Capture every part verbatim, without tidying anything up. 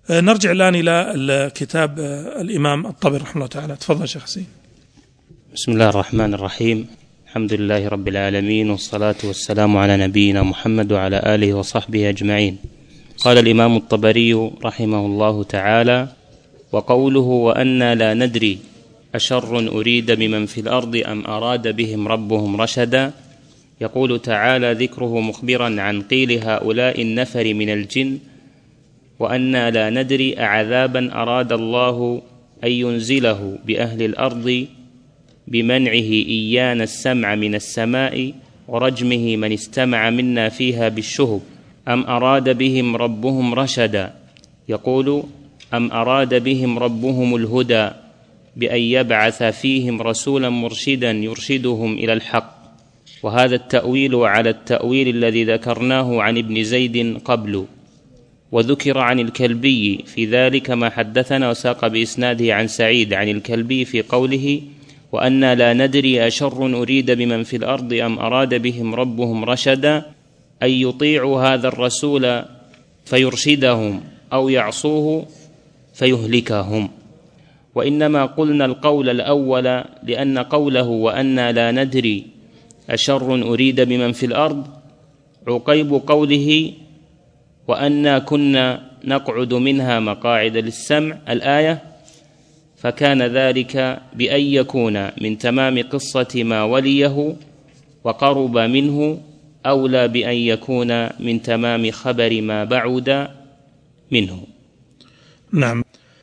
نرجع الآن إلى الكتاب الإمام الطبري رحمه الله تعالى. تفضل شيخ حسين. بسم الله الرحمن الرحيم. الحمد لله رب العالمين، والصلاة والسلام على نبينا محمد وعلى آله وصحبه أجمعين. قال الإمام الطبري رحمه الله تعالى: وقوله وأنا لا ندري أشر أريد بمن في الأرض أم أراد بهم ربهم رشدا، يقول تعالى ذكره مخبرا عن قيل هؤلاء النفر من الجن: وأنا لا ندري أعذابا أراد الله أن ينزله بأهل الأرض بمنعه إيانا السمع من السماء ورجمه من استمع منا فيها بالشهب، أم أراد بهم ربهم رشدا، يقول: أم أراد بهم ربهم الهدى بأن يبعث فيهم رسولا مرشدا يرشدهم إلى الحق. وهذا التأويل على التأويل الذي ذكرناه عن ابن زيد قبل. وذكر عن الكلبي في ذلك ما حدثنا وساق بإسناده عن سعيد عن الكلبي في قوله: وأنا لا ندري أشر أريد بمن في الأرض أم أراد بهم ربهم رشدا، أن يطيعوا هذا الرسول فيرشدهم أو يعصوه فيهلكهم. وإنما قلنا القول الأول لأن قوله وأنا لا ندري أشر أريد بمن في الأرض عقيب قوله وأنا كنا نقعد منها مقاعد للسمع الآية، فكان ذلك بأن يكون من تمام قصة ما وليه وقرب منه أولى بأن يكون من تمام خبر ما بعد منه. نعم.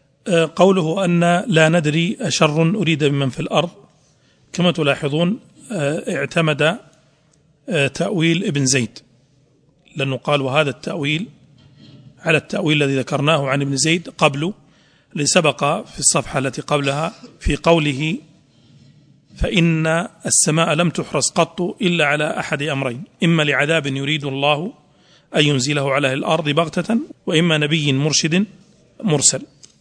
قوله أن لا ندري أشر أريد بمن في الأرض، كما تلاحظون اعتمد تأويل ابن زيد، لأنه قال وهذا التأويل على التأويل الذي ذكرناه عن ابن زيد قبله، اللي سبق في الصفحة التي قبلها في قوله: فإن السماء لم تحرس قط إلا على أحد أمرين، إما لعذاب يريد الله أن ينزله على الأرض بغتة، وإما نبي مرشد مرسل.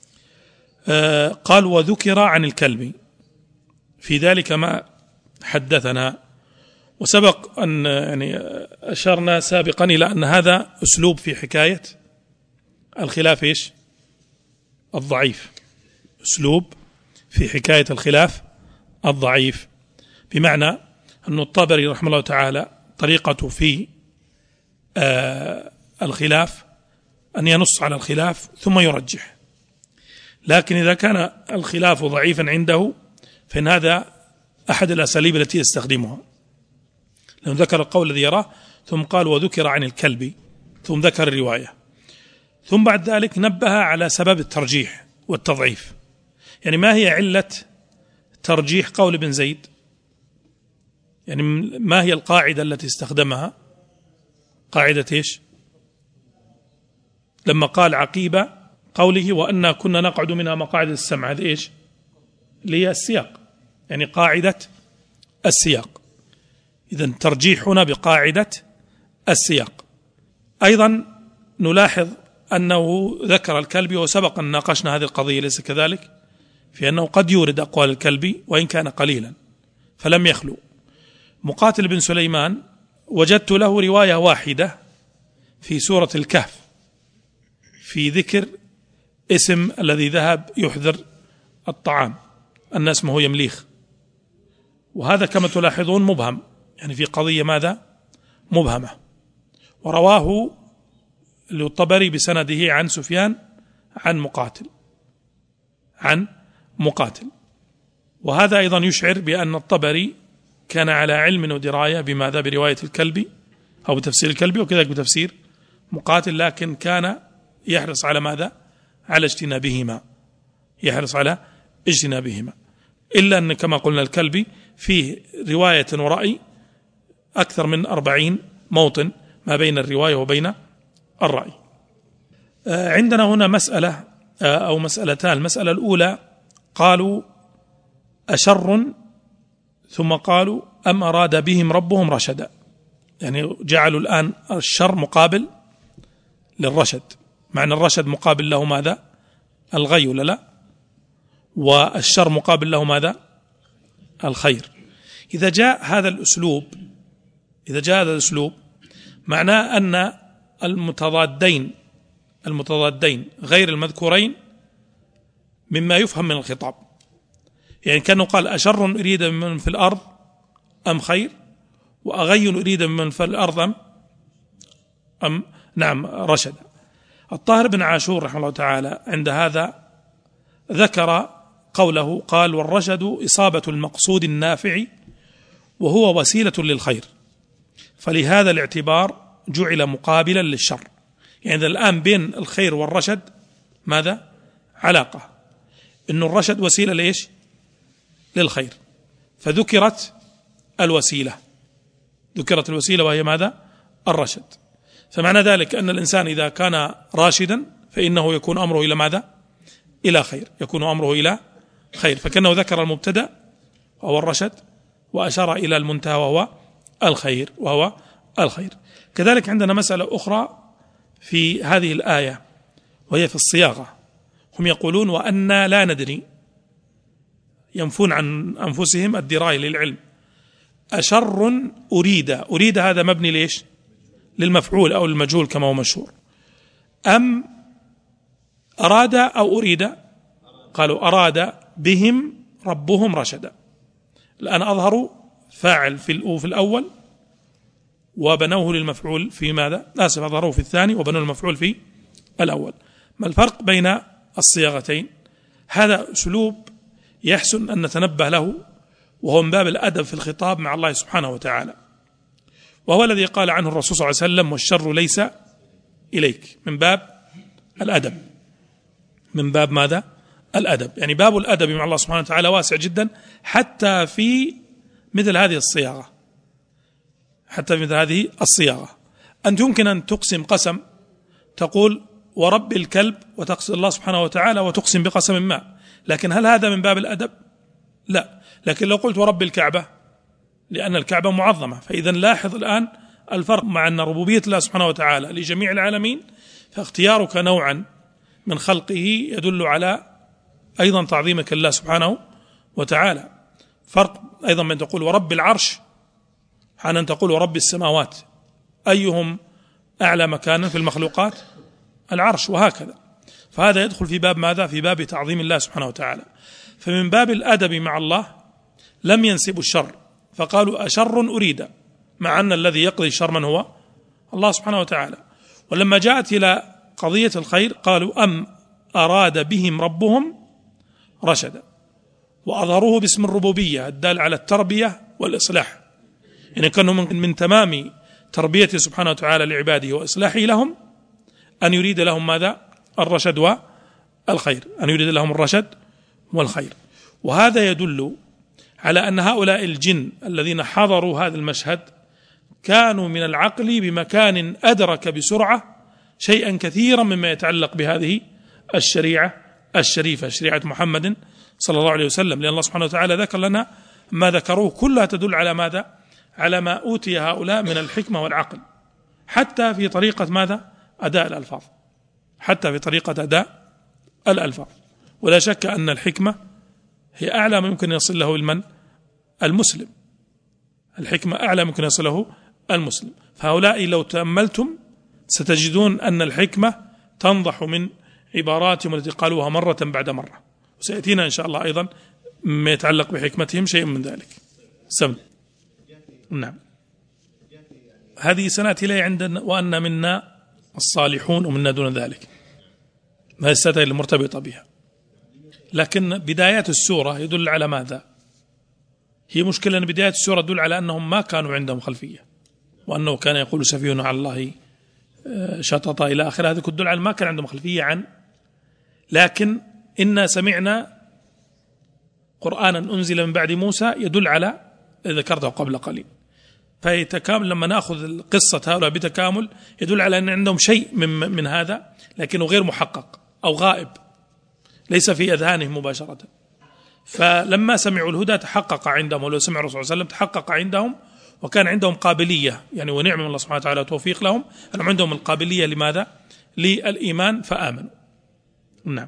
آه قال وذكر عن الكلب في ذلك ما حدثنا. وسبق أن يعني أشرنا سابقا إلى أن هذا أسلوب في حكاية الخلاف إيش؟ الضعيف، أسلوب في حكاية الخلاف الضعيف، بمعنى أن الطبري رحمه الله تعالى طريقته في آه الخلاف أن ينص على الخلاف ثم يرجح، لكن إذا كان الخلاف ضعيفا عنده فإن هذا أحد الأساليب التي يستخدمها، لأنه ذكر القول الذي يراه ثم قال وذكر عن الكلب ثم ذكر الرواية، ثم بعد ذلك نبه على سبب الترجيح والتضعيف. يعني ما هي علة ترجيح قول ابن زيد؟ يعني ما هي القاعدة التي استخدمها؟ قاعدة إيش؟ لما قال عقيبة قوله وأنا كنا نقعد منها مقاعد السمع، هذا إيش؟ اللي هي السياق، يعني قاعدة السياق. إذن ترجيح هنا بقاعدة السياق. أيضا نلاحظ أنه ذكر الكلبي، وسبق أن ناقشنا هذه القضية ليس كذلك، في أنه قد يورد أقوال الكلبي وإن كان قليلا فلم يخلو. مقاتل بن سليمان وجدت له رواية واحدة في سورة الكهف في ذكر اسم الذي ذهب يحذر الطعام أن اسمه يمليخ، وهذا كما تلاحظون مبهم، يعني في قضية ماذا؟ مبهمة. ورواه الطبري بسنده عن سفيان عن مقاتل عن مقاتل وهذا أيضا يشعر بأن الطبري كان على علم ودراية بماذا؟ برواية الكلبي أو بتفسير الكلبي وكذلك بتفسير مقاتل، لكن كان يحرص على ماذا؟ على اجتنابهما، يحرص على اجتنابهما، إلا أن كما قلنا الكلبي فيه رواية ورأي أكثر من أربعين موطن ما بين الرواية وبين الرأي. عندنا هنا مسألة أو مسألتان. المسألة الأولى قالوا أشر، ثم قالوا أم أراد بهم ربهم رشدا، يعني جعلوا الآن الشر مقابل للرشد، معنى الرشد مقابل له ماذا؟ الغي ولا لا؟ والشر مقابل له ماذا؟ الخير. إذا جاء هذا الأسلوب إذا جاء هذا الأسلوب معناه أن المتضادين المتضادين غير المذكورين مما يفهم من الخطاب. يعني كأنه قال أشر أريد من في الأرض أم خير، وأغي أريد من في الأرض أم, أم نعم رشد. الطاهر بن عاشور رحمه الله تعالى عند هذا ذكر قوله، قال والرشد إصابة المقصود النافع وهو وسيلة للخير، فلهذا الاعتبار جعل مقابلا للشر. يعني الآن بين الخير والرشد ماذا؟ علاقة، إن الرشد وسيلة ليش؟ للخير، فذكرت الوسيلة، ذكرت الوسيلة وهي ماذا؟ الرشد. فمعنى ذلك أن الإنسان إذا كان راشدا فإنه يكون أمره إلى ماذا؟ إلى خير، يكون أمره إلى خير. فكأنه ذكر المبتدأ وهو الرشد وأشار إلى المنتهى وهو الخير وهو الخير. كذلك عندنا مسألة أخرى في هذه الآية وهي في الصياغة. هم يقولون وأنا لا ندري، ينفون عن أنفسهم الدراية للعلم. أشر أريد، أريد هذا مبني ليش؟ للمفعول أو المجهول كما هو مشهور. أم أراد أو أريد؟ قالوا أراد بهم ربهم رشدا. الآن أظهروا فاعل في في الأول وبنوه للمفعول في ماذا؟ آسف، أظهروه في الثاني وبنوه المفعول في الأول. ما الفرق بين الصياغتين؟ هذا أسلوب يحسن أن نتنبه له، وهو من باب الأدب في الخطاب مع الله سبحانه وتعالى، وهو الذي قال عنه الرسول صلى الله عليه وسلم والشر ليس إليك، من باب الأدب، من باب ماذا؟ الأدب. يعني باب الأدب مع الله سبحانه وتعالى واسع جدا، حتى في مثل هذه الصياغة، حتى في مثل هذه الصياغة. أنت يمكن أن تقسم قسم تقول ورب الكلب وتقصد الله سبحانه وتعالى وتقسم بقسم ما، لكن هل هذا من باب الأدب؟ لا. لكن لو قلت ورب الكعبة لأن الكعبة معظمة، فإذا لاحظ الآن الفرق مع أن ربوبية الله سبحانه وتعالى لجميع العالمين، فاختيارك نوعا من خلقه يدل على أيضا تعظيمك الله سبحانه وتعالى. فرق أيضا من تقول ورب العرش عن أن تقول ورب السماوات، أيهم أعلى مكانا في المخلوقات؟ العرش، وهكذا. فهذا يدخل في باب ماذا؟ في باب تعظيم الله سبحانه وتعالى. فمن باب الأدب مع الله لم ينسبوا الشر، فقالوا أشر أريد، مع أن الذي يقضي الشر من هو؟ الله سبحانه وتعالى. ولما جاءت إلى قضية الخير قالوا أم أراد بهم ربهم رشدا، وأظهروه باسم الربوبية الدال على التربية والإصلاح. يعني كانوا من, من تمام تربيته سبحانه وتعالى لعباده وإصلاحه لهم أن يريد لهم ماذا؟ الرشد والخير، أن يريد لهم الرشد والخير. وهذا يدل على أن هؤلاء الجن الذين حضروا هذا المشهد كانوا من العقل بمكان أدرك بسرعة شيئا كثيرا مما يتعلق بهذه الشريعة الشريفة، شريعة محمد صلى الله عليه وسلم. لأن الله سبحانه وتعالى ذكر لنا ما ذكروه كلها تدل على ماذا؟ على ما أوتي هؤلاء من الحكمة والعقل، حتى في طريقة ماذا؟ أداء الألفاظ، حتى في طريقة أداء الألفاظ. ولا شك أن الحكمة هي أعلى ما يمكن يصل له المن المسلم، الحكمة أعلى ما يمكن يصله المسلم. فهؤلاء لو تأملتم ستجدون أن الحكمة تنضح من عباراتهم التي قالوها مرة بعد مرة، وسيأتينا إن شاء الله أيضا ما يتعلق بحكمتهم شيء من ذلك. سم نعم، هذه سنأتي إليه عندنا وأن منا الصالحون ومنا دون ذلك، هذه السنة المرتبطة بها. لكن بدايات السورة يدل على ماذا؟ هي مشكلة أن بداية السورة تدل على أنهم ما كانوا عندهم خلفية، وأنه كان يقول سفيهنا على الله شططا إلى آخر، هذا تدل على ما كان عندهم خلفية عن. لكن إنا سمعنا قرآنا أنزل من بعد موسى يدل على ذكرته قبل قليل، فيتكامل. لما نأخذ قصة هؤلاء بتكامل يدل على أن عندهم شيء من, من هذا، لكنه غير محقق أو غائب، ليس في أذهانهم مباشرة. فلما سمعوا الهدى تحقق عندهم، ولو سمع الرسول صلى الله عليه وسلم تحقق عندهم، وكان عندهم قابلية، يعني ونعم من الله سبحانه وتعالى وتوفيق لهم أنهم عندهم القابلية لماذا؟ للإيمان فآمنوا. نعم.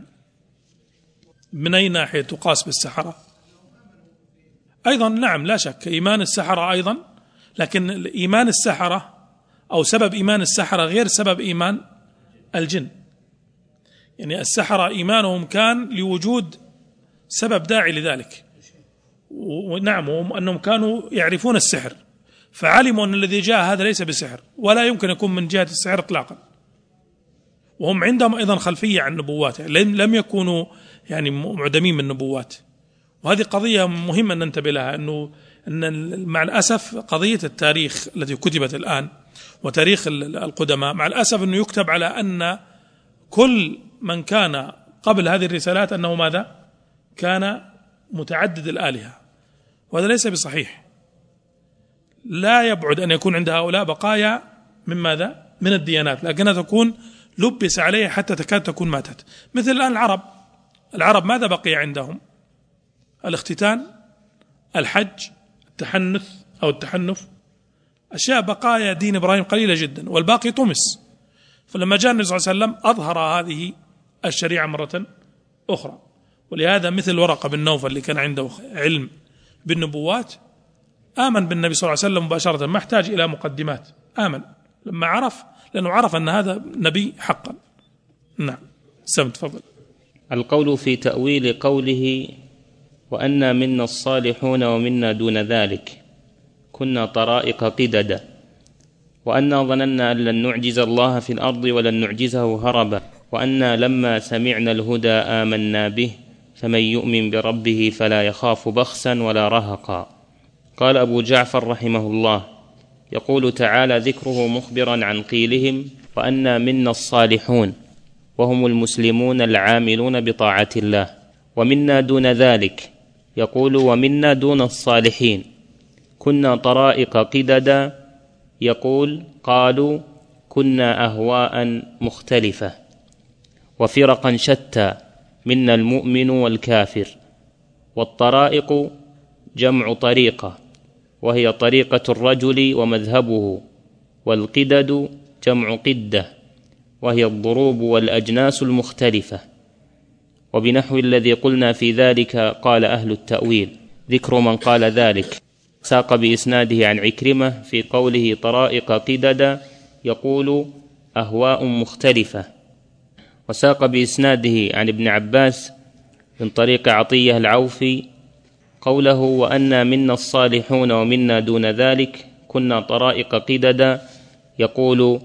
من أي ناحية تقاس بالسحرة؟ أيضا نعم لا شك إيمان السحرة أيضا، لكن إيمان السحرة أو سبب إيمان السحرة غير سبب إيمان الجن. يعني السحرة إيمانهم كان لوجود سبب داعي لذلك، ونعم أنهم كانوا يعرفون السحر، فعلموا أن الذي جاء هذا ليس بسحر ولا يمكن يكون من جهة السحر إطلاقا، وهم عندهم أيضا خلفية عن النبوات، لم يكونوا يعني معدمين من النبوات. وهذه قضية مهمة أن ننتبه لها، أنه أن مع الأسف قضية التاريخ التي كتبت الآن وتاريخ القدماء مع الأسف أنه يكتب على أن كل من كان قبل هذه الرسالات أنه ماذا؟ كان متعدد الآلهة، وهذا ليس بصحيح. لا يبعد أن يكون عند هؤلاء بقايا من ماذا؟ من الديانات، لكنها تكون لبس عليها حتى تكاد تكون ماتت. مثل الآن العرب، العرب ماذا بقي عندهم؟ الاختتان، الحج، التحنث أو التحنف، أشياء بقايا دين إبراهيم قليلة جدا، والباقي طمس. فلما جاء النبي صلى الله عليه وسلم أظهر هذه الشريعة مرة أخرى. ولهذا مثل ورقة بن نوفل اللي كان عنده علم بالنبوات آمن بالنبي صلى الله عليه وسلم مباشرة، ما احتاج إلى مقدمات، آمن لما عرف، لأنه عرف أن هذا نبي حقا. نعم سم تفضل. القول في تأويل قوله وأنا منا الصالحون ومنا دون ذلك كنا طرائق قددا وأنا ظننا أن لن نعجز الله في الأرض ولن نعجزه هربا وأنا لما سمعنا الهدى آمنا به فمن يؤمن بربه فلا يخاف بخسا ولا رهقا. قال أبو جعفر رحمه الله: يقول تعالى ذكره مخبرا عن قيلهم وأنا منا الصالحون وهم المسلمون العاملون بطاعة الله، ومنا دون ذلك يقول ومنا دون الصالحين كنا طرائق قددا، يقول قالوا كنا أهواء مختلفة وفرقا شتى منا المؤمن والكافر. والطرائق جمع طريقة وهي طريقة الرجل ومذهبه، والقدد جمع قدة وهي الضروب والأجناس المختلفة. وبنحو الذي قلنا في ذلك قال أهل التأويل. ذكر من قال ذلك ساق بإسناده عن عكرمة في قوله طرائق قددا يقول أهواء مختلفة، وساق بإسناده عن ابن عباس من طريق عطية العوفي قوله وأنا منا الصالحون ومنا دون ذلك كنا طرائق قددا يقول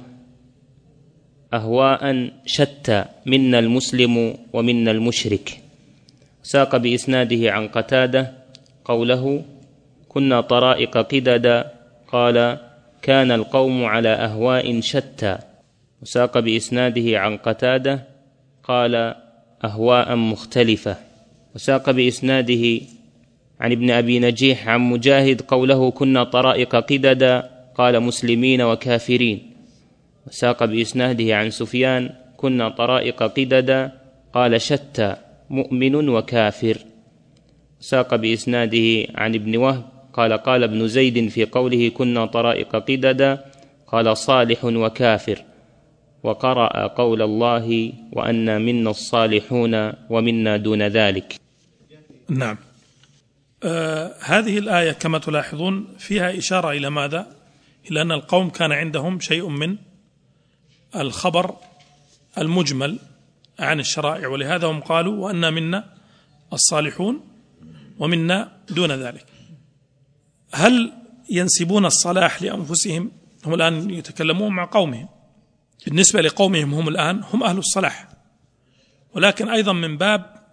أهواء شتى منا المسلم ومنا المشرك. ساق بإسناده عن قتادة قوله كنا طرائق قددا قال كان القوم على أهواء شتى. وساق بإسناده عن قتادة قال أهواء مختلفة. وساق بإسناده عن ابن أبي نجيح عن مجاهد قوله كنا طرائق قددا قال مسلمين وكافرين. وساق بإسناده عن سفيان كنا طرائق قددا قال شتى مؤمن وكافر. وساق بإسناده عن ابن وهب قال قال ابن زيد في قوله كنا طرائق قددا قال صالح وكافر. وقرأ قول الله وأنا منا الصالحون ومنا دون ذلك. نعم. آه هذه الآية كما تلاحظون فيها إشارة إلى ماذا؟ إلى أن القوم كان عندهم شيء من الخبر المجمل عن الشرائع، ولهذا هم قالوا وأنا منا الصالحون ومنا دون ذلك. هل ينسبون الصلاح لأنفسهم؟ هم الآن يتكلمون مع قومهم، بالنسبة لقومهم هم الآن هم أهل الصلاح، ولكن أيضا من باب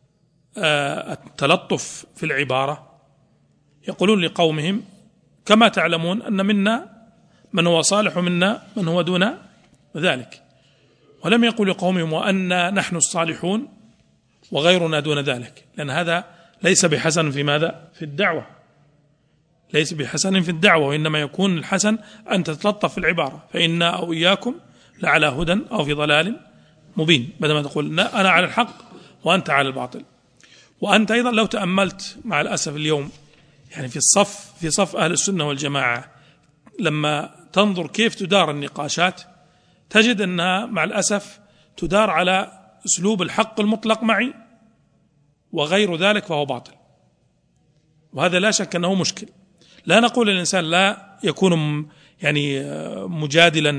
التلطف في العبارة يقولون لقومهم كما تعلمون أن منا من هو صالح ومنا من هو دون ذلك، ولم يقول لقومهم وأنا نحن الصالحون وغيرنا دون ذلك، لأن هذا ليس بحسن في ماذا؟ في الدعوة، ليس بحسن في الدعوة، وإنما يكون الحسن أن تتلطف في العبارة، فإنا أو إياكم لعلى هدى أو في ضلال مبين، بدل ما تقول أنا على الحق وأنت على الباطل. وأنت أيضا لو تأملت مع الأسف اليوم يعني في الصف في صف أهل السنة والجماعة لما تنظر كيف تدار النقاشات تجد أنها مع الأسف تدار على أسلوب الحق المطلق معي وغير ذلك فهو باطل، وهذا لا شك أنه مشكل. لا نقول الإنسان لا يكون يعني مجادلا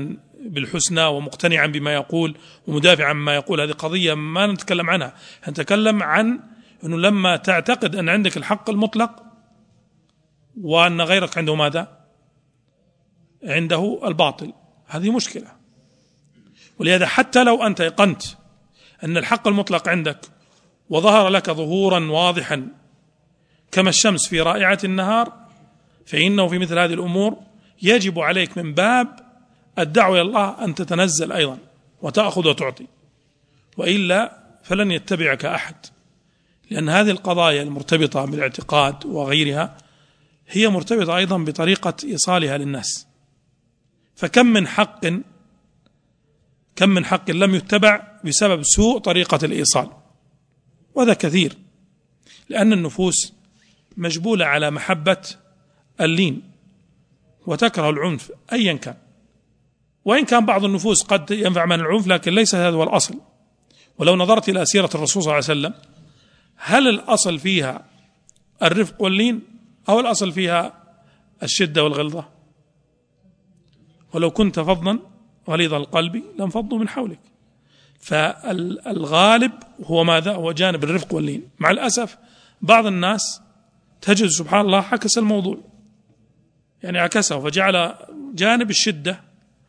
بالحسنى ومقتنعا بما يقول ومدافعا عما يقول، هذه قضية ما نتكلم عنها. نتكلم عن أنه لما تعتقد أن عندك الحق المطلق وأن غيرك عنده ماذا؟ عنده الباطل، هذه مشكلة. ولهذا حتى لو أنت أيقنت أن الحق المطلق عندك وظهر لك ظهورا واضحا كما الشمس في رائعة النهار، فإنه في مثل هذه الأمور يجب عليك من باب الدعوة إلى الله أن تتنزل أيضا وتأخذ وتعطي، وإلا فلن يتبعك أحد. لأن هذه القضايا المرتبطة بالاعتقاد وغيرها هي مرتبطة أيضا بطريقة إيصالها للناس. فكم من حق كم من حق لم يتبع بسبب سوء طريقة الإيصال، وهذا كثير، لأن النفوس مجبولة على محبة اللين وتكره العنف أيا كان، وإن كان بعض النفوس قد ينفع من العنف، لكن ليس هذا هو الأصل. ولو نظرت إلى سيرة الرسول صلى الله عليه وسلم، هل الأصل فيها الرفق واللين أو الأصل فيها الشدة والغلظة؟ ولو كنت فظا غليظ القلب لانفضوا من حولك. فالغالب هو ماذا؟ هو جانب الرفق واللين. مع الأسف بعض الناس تجد سبحان الله عكس الموضوع، يعني عكسه فجعل جانب الشدة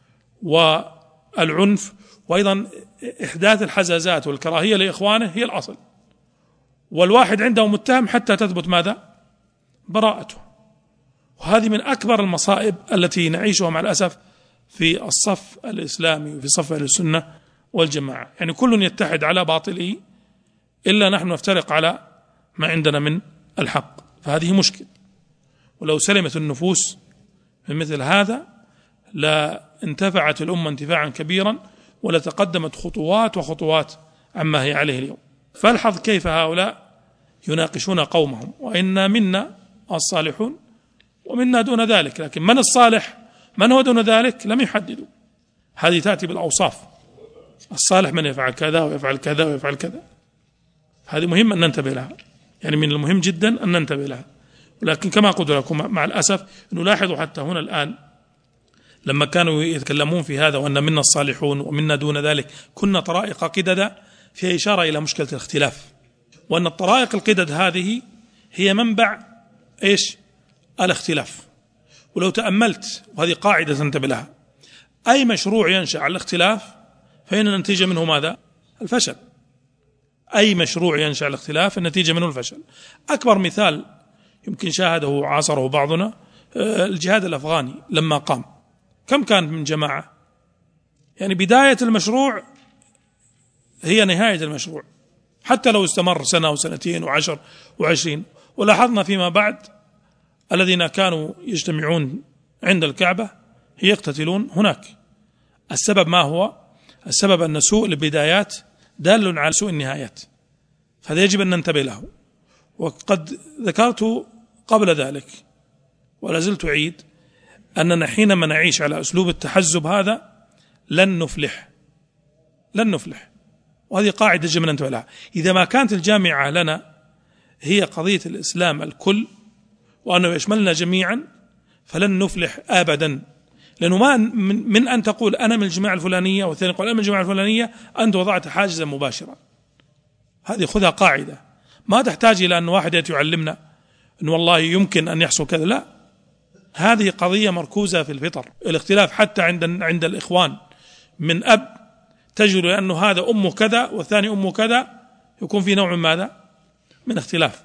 والعنف وأيضا إحداث الحزازات والكراهية لإخوانه هي الأصل، والواحد عنده متهم حتى تثبت ماذا؟ براءته. وهذه من أكبر المصائب التي نعيشها مع الأسف في الصف الإسلامي وفي صف أهل السنة والجماعة، يعني كل يتحد على باطله إلا نحن نفترق على ما عندنا من الحق، فهذه مشكلة. ولو سلمت النفوس من مثل هذا لا انتفعت الأمة انتفاعا كبيرا، ولا تقدمت خطوات وخطوات عما هي عليه اليوم. فالحظ كيف هؤلاء يناقشون قومهم، وإن منا الصالحون ومنا دون ذلك، لكن من الصالح من هو دون ذلك لم يحددوا. هذه تأتي بالأوصاف، الصالح من يفعل كذا ويفعل كذا ويفعل كذا، هذه مهم أن ننتبه لها، يعني من المهم جدا أن ننتبه لها. ولكن كما قلت لكم مع الأسف نلاحظ حتى هنا الآن لما كانوا يتكلمون في هذا وأن منا الصالحون ومنا دون ذلك كنا طرائق قددا، فيها إشارة إلى مشكلة الاختلاف، وأن الطرائق القدد هذه هي منبع إيش؟ الاختلاف. ولو تأملت، وهذه قاعدة تنتبه لها، أي مشروع ينشأ على الاختلاف فإن النتيجة منه ماذا؟ الفشل. أي مشروع ينشأ على الاختلاف النتيجة منه الفشل. أكبر مثال يمكن شاهده عاصره بعضنا الجهاد الأفغاني لما قام، كم كان من جماعة؟ يعني بداية المشروع هي نهاية المشروع، حتى لو استمر سنة وسنتين وعشر وعشرين. ولاحظنا فيما بعد الذين كانوا يجتمعون عند الكعبة هي يقتتلون هناك. السبب ما هو؟ السبب أن سوء البدايات دال على سوء النهايات، فهذا يجب أن ننتبه له. وقد ذكرت قبل ذلك ولا زلت أعيد أننا حينما نعيش على أسلوب التحزب هذا لن نفلح لن نفلح وهذه قاعدة يجب أن ننتبه لها. إذا ما كانت الجامعة لنا هي قضية الإسلام الكل وأنه يشملنا جميعا فلن نفلح أبدا. لأنه ما من, من أن تقول أنا من الجماعة الفلانية والثاني يقول أنا من الجماعة الفلانية أنت وضعت حاجزا مباشرا. هذه خذها قاعدة، ما تحتاج إلى أن واحد يأتي يعلمنا أن والله يمكن أن يحصل كذا، لا، هذه قضية مركوزة في الفطر. الاختلاف حتى عند عند الإخوان من أب تجد أنه هذا أمه كذا والثاني أمه كذا، يكون في نوع ماذا؟ من اختلاف.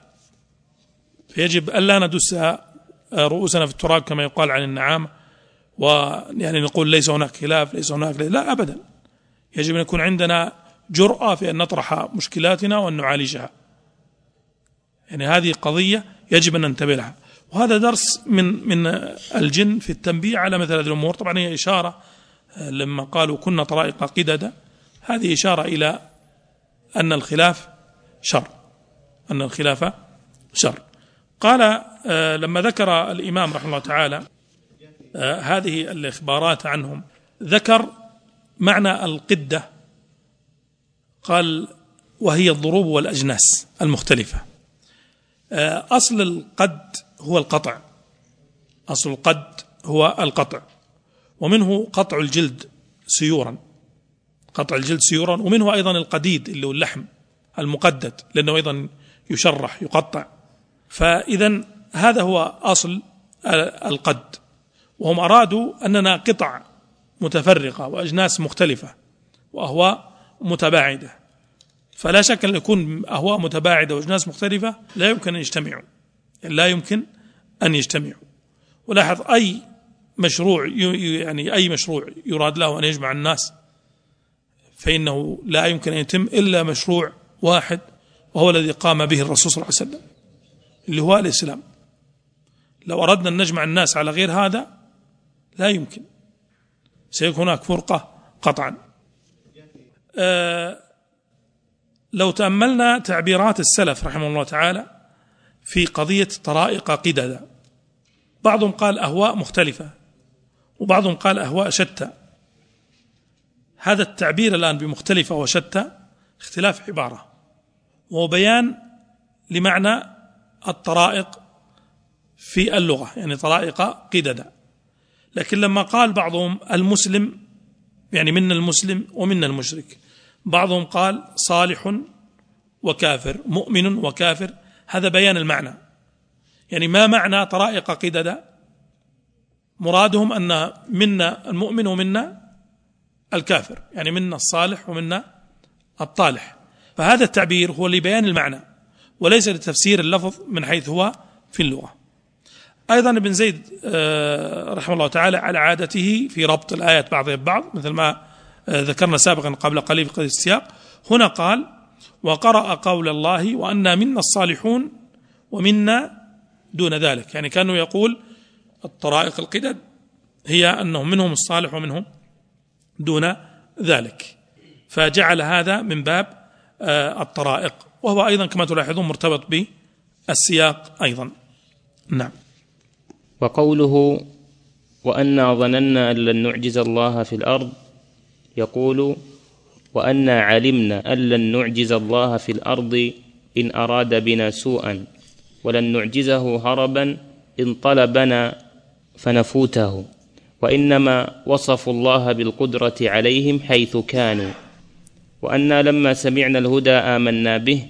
فيجب ألا ندس رؤوسنا في التراب كما يقال عن النعام، ويعني نقول ليس هناك خلاف ليس هناك ليس. لا أبدا، يجب أن يكون عندنا جرأة في أن نطرح مشكلاتنا وأن نعالجها. يعني هذه قضية يجب أن ننتبه لها، وهذا درس من من الجن في التنبيه على مثل هذه الأمور. طبعا هي إشارة لما قالوا كنا طرائق قددا، هذه إشارة إلى أن الخلاف شر أن الخلاف شر. قال لما ذكر الإمام رحمه الله تعالى هذه الإخبارات عنهم، ذكر معنى القدة، قال وهي الضروب والأجناس المختلفة. أصل القد هو القطع، أصل القد هو القطع، ومنه قطع الجلد سيورا، قطع الجلد سيورا، ومنه أيضا القديد اللي هو اللحم المقدد لأنه أيضا يشرح يقطع. فإذا هذا هو أصل القد، وهم أرادوا أننا قطع متفرقة وأجناس مختلفة وأهواء متباعدة، فلا شك أن يكون أهواء متباعدة وأجناس مختلفة لا يمكن أن يجتمعوا، يعني لا يمكن أن يجتمعوا. ولاحظ أي مشروع يعني أي مشروع يراد له أن يجمع الناس فإنه لا يمكن أن يتم إلا مشروع واحد، وهو الذي قام به الرسول صلى الله عليه وسلم اللي هو الإسلام. لو أردنا أن نجمع الناس على غير هذا لا يمكن، سيكون هناك فرقة قطعا. أه لو تأملنا تعبيرات السلف رحمه الله تعالى في قضية طرائق قددا، بعضهم قال أهواء مختلفة وبعضهم قال أهواء شتى. هذا التعبير الآن بمختلفة وشتى اختلاف عبارة، وهو بيان لمعنى الطرائق في اللغة، يعني طرائق قددا. لكن لما قال بعضهم المسلم يعني منا المسلم ومنا المشرك، بعضهم قال صالح وكافر، مؤمن وكافر، هذا بيان المعنى. يعني ما معنى طرائق قددا؟ مرادهم أن منا المؤمن ومنا الكافر، يعني منا الصالح ومنا الطالح. فهذا التعبير هو لبيان المعنى وليس لتفسير اللفظ من حيث هو في اللغة. أيضا ابن زيد رحمه الله تعالى على عادته في ربط الآيات بعضها ببعض، مثل ما ذكرنا سابقا قبل قليل في قضية السياق، هنا قال وقرأ قول الله وأنا منا الصالحون ومنا دون ذلك، يعني كانوا يقول الطرائق القدد هي أنهم منهم الصالح ومنهم دون ذلك، فجعل هذا من باب الطرائق، وهو أيضا كما تلاحظون مرتبط بالسياق أيضا. نعم. وقوله وأنا ظننا أن لن نعجز الله في الأرض، يقول وأنا علمنا أن لن نعجز الله في الأرض إن أراد بنا سوءا، ولن نعجزه هربا إن طلبنا فنفوته، وإنما وصفوا الله بالقدرة عليهم حيث كانوا، وأنا لما سمعنا الهدى آمنا به.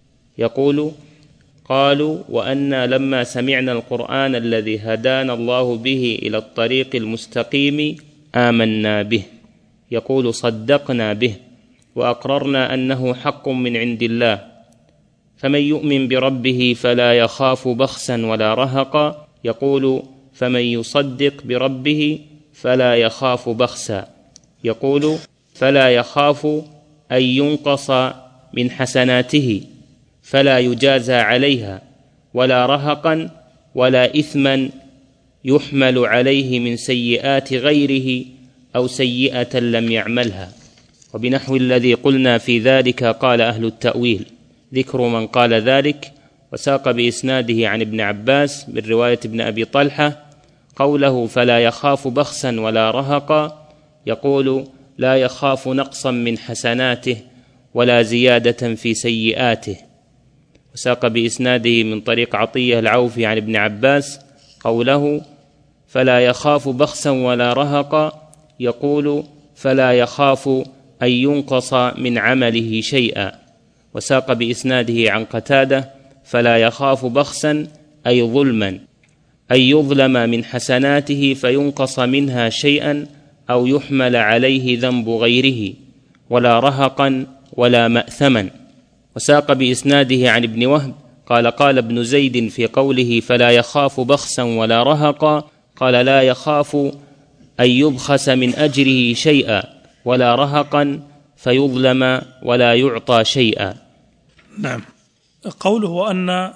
يقول قالوا وأنا لما سمعنا القرآن الذي هدانا الله به إلى الطريق المستقيم آمنا به. يقول صدقنا به وأقررنا أنه حق من عند الله، فمن يؤمن بربه فلا يخاف بخسا ولا رهقا. يقول فمن يصدق بربه فلا يخاف بخسا. يقول فلا يخاف أن ينقص من حسناته فلا يجازى عليها، ولا رهقا ولا إثما يحمل عليه من سيئات غيره أو سيئة لم يعملها. وبنحو الذي قلنا في ذلك قال أهل التأويل، ذكر من قال ذلك. وساق بإسناده عن ابن عباس من رواية ابن أبي طلحة قوله فلا يخاف بخسا ولا رهقا، يقول لا يخاف نقصا من حسناته ولا زيادة في سيئاته. وساق بإسناده من طريق عطية العوفي عن ابن عباس قوله فلا يخاف بخسا ولا رهقا، يقول فلا يخاف أن ينقص من عمله شيئا. وساق بإسناده عن قتادة فلا يخاف بخسا أي ظلما، أن يظلم من حسناته فينقص منها شيئا أو يحمل عليه ذنب غيره، ولا رهقا ولا مأثما. وساق بإسناده عن ابن وهب قال قال ابن زيد في قوله فلا يخاف بخسا ولا رهقا، قال لا يخاف أن يبخس من أجره شيئا، ولا رهقا فيظلم ولا يعطى شيئا. نعم. قوله أن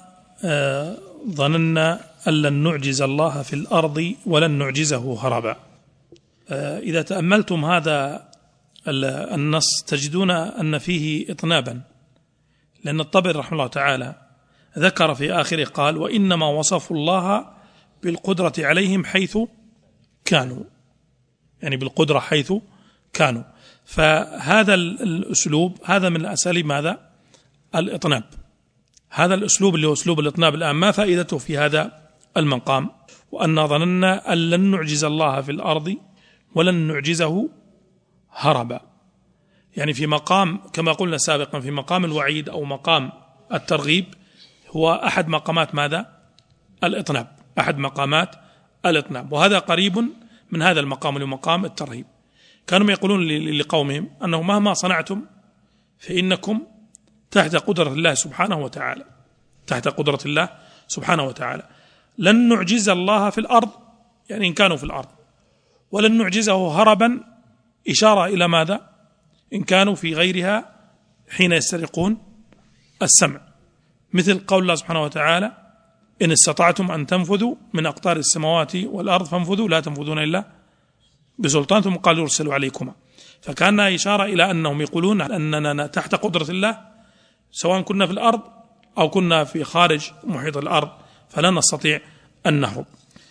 ظننا أن لن نعجز الله في الأرض ولن نعجزه هربا، إذا تأملتم هذا النص تجدون أن فيه إطنابا، لأن الطبري رحمه الله تعالى ذكر في آخره قال وإنما وصفوا الله بالقدرة عليهم حيث كانوا، يعني بالقدرة حيث كانوا. فهذا الأسلوب هذا من الأساليب ماذا؟ الإطناب. هذا الأسلوب اللي هو أسلوب الإطناب الآن ما فائدته في هذا المقام؟ وأن ظننا أن لن نعجز الله في الأرض ولن نعجزه هرب، يعني في مقام كما قلنا سابقا في مقام الوعيد أو مقام الترغيب هو أحد مقامات ماذا؟ الإطناب، أحد مقامات الإطناب، وهذا قريب من هذا المقام لمقام الترهيب. كانوا يقولون لقومهم أنه مهما صنعتم فإنكم تحت قدرة الله سبحانه وتعالى، تحت قدرة الله سبحانه وتعالى، لن نعجز الله في الأرض، يعني إن كانوا في الأرض، ولن نعجزه هربا، إشارة إلى ماذا؟ إن كانوا في غيرها حين يسترقون السمع، مثل قول الله سبحانه وتعالى إن استطعتم أن تنفذوا من أقطار السماوات والأرض فانفذوا لا تنفذون إلا بسلطان، ثم قال يرسل عليكما. فكانها إشارة إلى أنهم يقولون أننا تحت قدرة الله سواء كنا في الأرض أو كنا في خارج محيط الأرض، فلا نستطيع أن نهرب.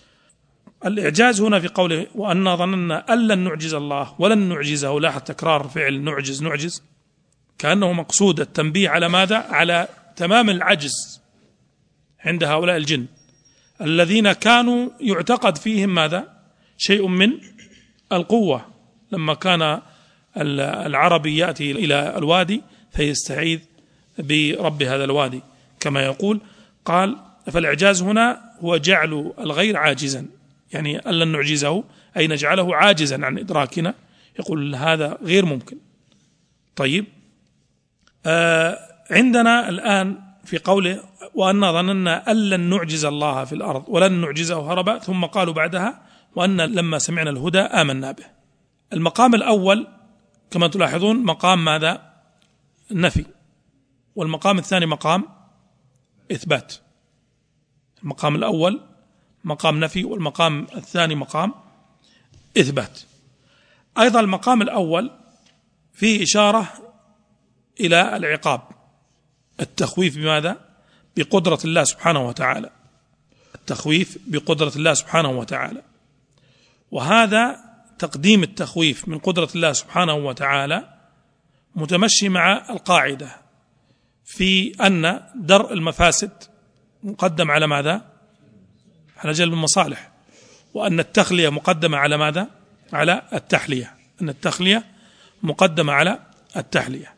الإعجاز هنا في قوله وأنا ظننا أن لن نعجز الله ولن نعجزه، لاحظ تكرار فعل نعجز نعجز، كأنه مقصود التنبيه على ماذا؟ على تمام العجز عند هؤلاء الجن الذين كانوا يعتقد فيهم ماذا؟ شيء من القوة، لما كان العربي يأتي إلى الوادي فيستعيذ برب هذا الوادي كما يقول. قال فالإعجاز هنا هو جعل الغير عاجزا، يعني أن لن نعجزه أي نجعله عاجزا عن إدراكنا، يقول هذا غير ممكن. طيب آه عندنا الآن في قوله وأن ظننا أن لن نعجز الله في الأرض ولن نعجزه هربا، ثم قالوا بعدها وأن لما سمعنا الهدى آمنا به. المقام الأول كما تلاحظون مقام ماذا؟ نفي، والمقام الثاني مقام إثبات. المقام الأول مقام نفي والمقام الثاني مقام إثبات. أيضا المقام الأول فيه إشارة إلى العقاب، التخويف بماذا؟ بقدرة الله سبحانه وتعالى، التخويف بقدرة الله سبحانه وتعالى. وهذا تقديم التخويف من قدرة الله سبحانه وتعالى متمشي مع القاعدة في أن درء المفاسد مقدم على ماذا؟ على جلب المصالح، وأن التخلية مقدمة على ماذا؟ على التحلية، أن التخلية مقدمة على التحلية.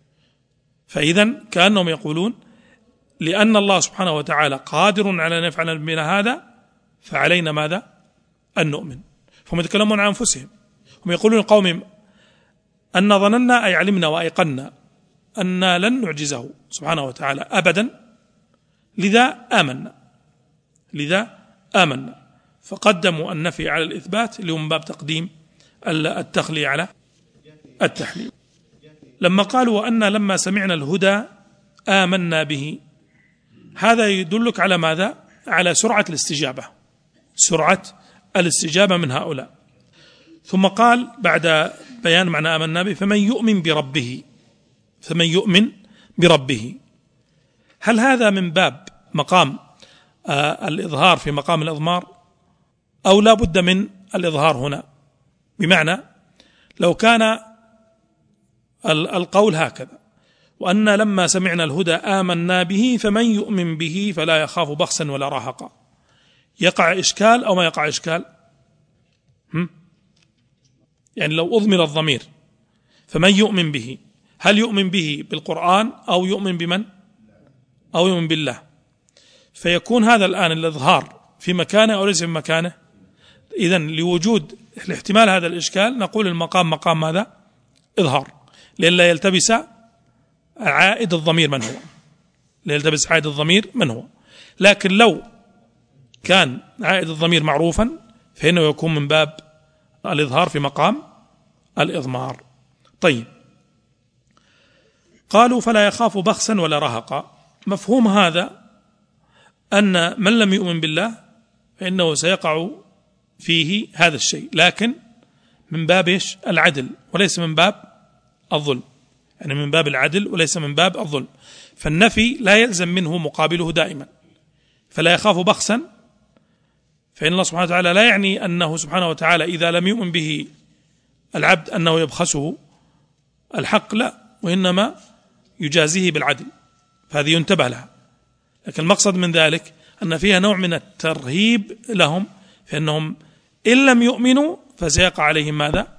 فإذا كأنهم يقولون لأن الله سبحانه وتعالى قادر على أن يفعل بنا هذا فعلينا ماذا؟ أن نؤمن. فهم يتكلمون عن أنفسهم، هم يقولون قومهم أن ظننا أي علمنا وأيقنا أن لن نعجزه سبحانه وتعالى أبدا، لذا آمنا، لذا آمنا. فقدموا النفي على الإثبات اللي هو من باب تقديم التخلية على التحليل. لما قالوا وأن لما سمعنا الهدى آمنا به، هذا يدلك على ماذا؟ على سرعة الاستجابة، سرعة الاستجابة من هؤلاء. ثم قال بعد بيان معنى آمنا به فمن يؤمن بربه، فمن يؤمن بربه، هل هذا من باب مقام آه الإظهار في مقام الإضمار أو لا بد من الإظهار هنا؟ بمعنى لو كان القول هكذا وأن لما سمعنا الهدى آمنا به فمن يؤمن به فلا يخاف بخسا ولا رهقا، يقع إشكال أو ما يقع إشكال؟ هم؟ يعني لو أضمر الضمير فمن يؤمن به، هل يؤمن به بالقرآن أو يؤمن بمن؟ أو يؤمن بالله؟ فيكون هذا الآن الإظهار في مكانه أو ليس في مكانه. إذن لوجود الاحتمال هذا الإشكال نقول المقام مقام ماذا؟ إظهار، لئلا يلتبس عائد الضمير من هو، لا يلتبس عائد الضمير من هو. لكن لو كان عائد الضمير معروفا فإنه يكون من باب الإظهار في مقام الإضمار. طيب قالوا فلا يخاف بخسا ولا رهقا، مفهوم هذا أن من لم يؤمن بالله فإنه سيقع فيه هذا الشيء، لكن من باب العدل وليس من باب الظلم، يعني من باب العدل وليس من باب الظلم. فالنفي لا يلزم منه مقابله دائما، فلا يخاف بخسا فإن الله سبحانه وتعالى لا يعني أنه سبحانه وتعالى إذا لم يؤمن به العبد أنه يبخسه الحق، لا، وإنما يجازيه بالعدل، فهذه ينتبه لها. لكن المقصد من ذلك أن فيها نوع من الترهيب لهم، فإنهم إن لم يؤمنوا فسيقع عليهم ماذا؟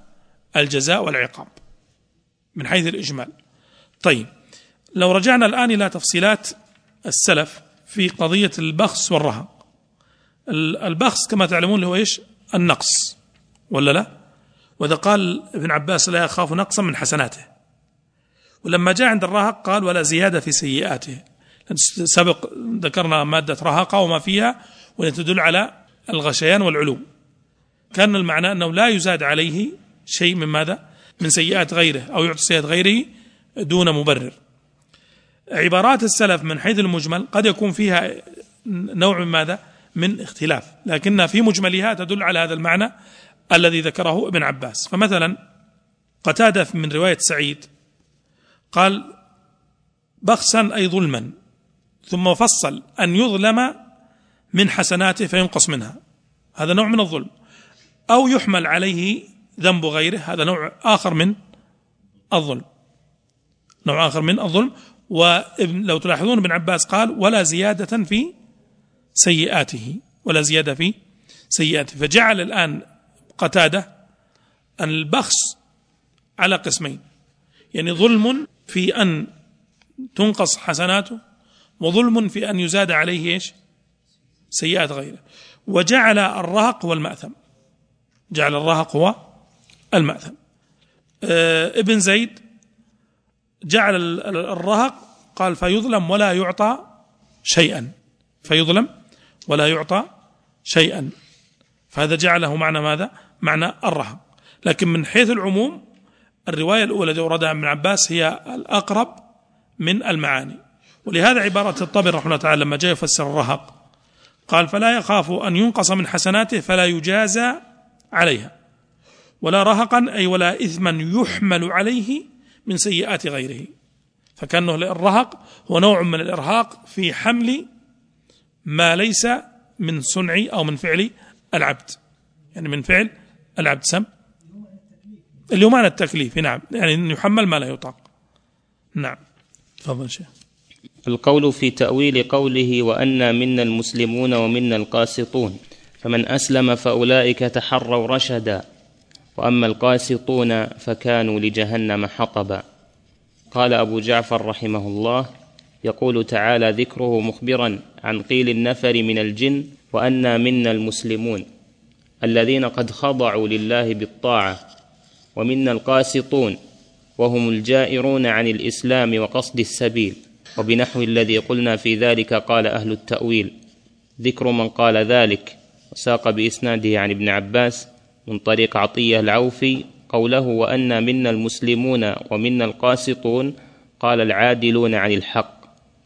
الجزاء والعقاب من حيث الإجمال. طيب لو رجعنا الآن إلى تفصيلات السلف في قضية البخس والرهق. البخس كما تعلمون هو إيش؟ النقص ولا لا؟ وإذا قال ابن عباس لا يخاف نقصا من حسناته، ولما جاء عند الرهق قال ولا زيادة في سيئاته. سبق ذكرنا مادة رهقة وما فيها وتدل على الغشيان والعلو، كان المعنى أنه لا يزاد عليه شيء من ماذا؟ من سيئات غيره أو يعطي سيئات غيره دون مبرر. عبارات السلف من حيث المجمل قد يكون فيها نوع من ماذا؟ من اختلاف، لكنها في مجملها تدل على هذا المعنى الذي ذكره ابن عباس. فمثلا قتادة من رواية سعيد قال بخسا أي ظلما، ثم فصل أن يظلم من حسناته فينقص منها، هذا نوع من الظلم، أو يحمل عليه ذنب غيره، هذا نوع آخر من الظلم، نوع آخر من الظلم. ولو تلاحظون ابن عباس قال ولا زيادة في سيئاته، ولا زيادة في سيئاته، فجعل الآن قتادة البخس على قسمين، يعني ظلم في أن تنقص حسناته، وظلم في أن يزاد عليه إيش؟ سيئات غيره. وجعل الرهق هو المأثم، جعل الرهق هو المأثم. آه ابن زيد جعل الرهق قال فيظلم ولا يعطى شيئا، فيظلم ولا يعطى شيئا، فهذا جعله معنى ماذا؟ معنى الرهق. لكن من حيث العموم الرواية الأولى التي وردها ابن عباس هي الأقرب من المعاني، ولهذا عبارة الطبري رحمه الله تعالى لما جاء يفسر الرهق قال فلا يخاف أن ينقص من حسناته فلا يجازى عليها، ولا رهقا أي ولا إثما يحمل عليه من سيئات غيره. فكأنه الرهق هو نوع من الإرهاق في حمل ما ليس من صنع أو من فعل العبد، يعني من فعل العبد سم اللي هو معنى التكليف، نعم، يعني يحمل ما لا يطاق. نعم تفضل شيخ. القول في تأويل قوله وأنا منا المسلمون ومنا القاسطون، فمن أسلم فأولئك تحروا رشدا، وأما القاسطون فكانوا لجهنم حطبا. قال أبو جعفر رحمه الله يقول تعالى ذكره مخبرا عن قيل النفر من الجن وأنا منا المسلمون الذين قد خضعوا لله بالطاعة، ومنا القاسطون وهم الجائرون عن الإسلام وقصد السبيل، وبنحو الذي قلنا في ذلك قال أهل التأويل. ذكر من قال ذلك وساق بإسناده عن ابن عباس من طريق عطية العوفي قوله وأنا منا المسلمون ومنا القاسطون قال العادلون عن الحق،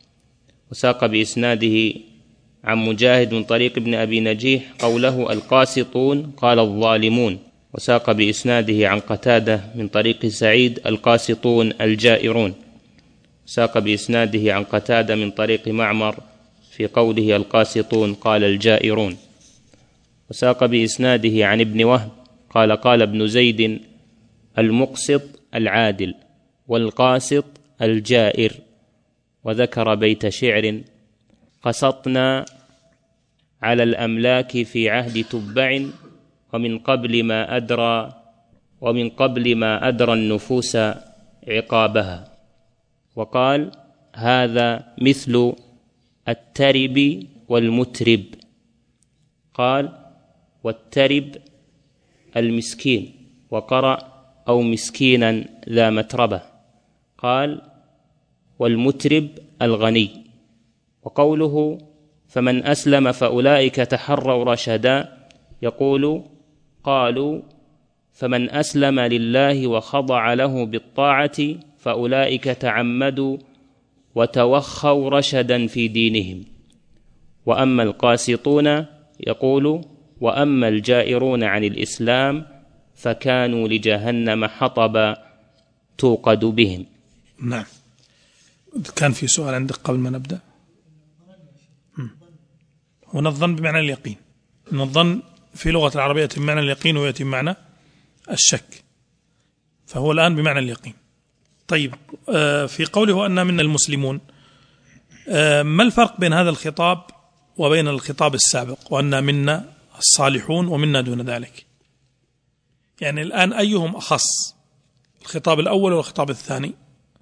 وساق بإسناده عن مجاهد من طريق ابن أبي نجيح قوله القاسطون قال الظالمون، وساق بإسناده عن قتادة من طريق سعيد القاسطون الجائرون، ساق بإسناده عن قتادة من طريق معمر في قوله القاسطون قال الجائرون، وساق بإسناده عن ابن وهب قال قال ابن زيد المقسط العادل والقاسط الجائر، وذكر بيت شعر قسطنا على الأملاك في عهد تبع ومن قبل ما أدرى ومن قبل ما أدرى النفوس عقابها. وقال هذا مثل الترب والمترب، قال والترب المسكين، وقرأ أو مسكينا ذا متربة، قال والمترب الغني. وقوله فمن أسلم فأولئك تحروا رشدا يقول قالوا فمن أسلم لله وخضع له بالطاعة فأولئك تعمدوا وتوخوا رشدا في دينهم. وأما القاسطون يقول وأما الجائرون عن الإسلام فكانوا لجهنم حطبا توقد بهم. نعم. كان في سؤال عندك قبل ما نبدأ؟ هنا الظن بمعنى اليقين، إن الظن في لغة العربية يأتي بمعنى اليقين ويأتي بمعنى الشك، فهو الآن بمعنى اليقين. طيب في قوله أن منا المسلمون، ما الفرق بين هذا الخطاب وبين الخطاب السابق وأن منا الصالحون ومنا دون ذلك؟ يعني الآن أيهم أخص، الخطاب الأول والخطاب الثاني؟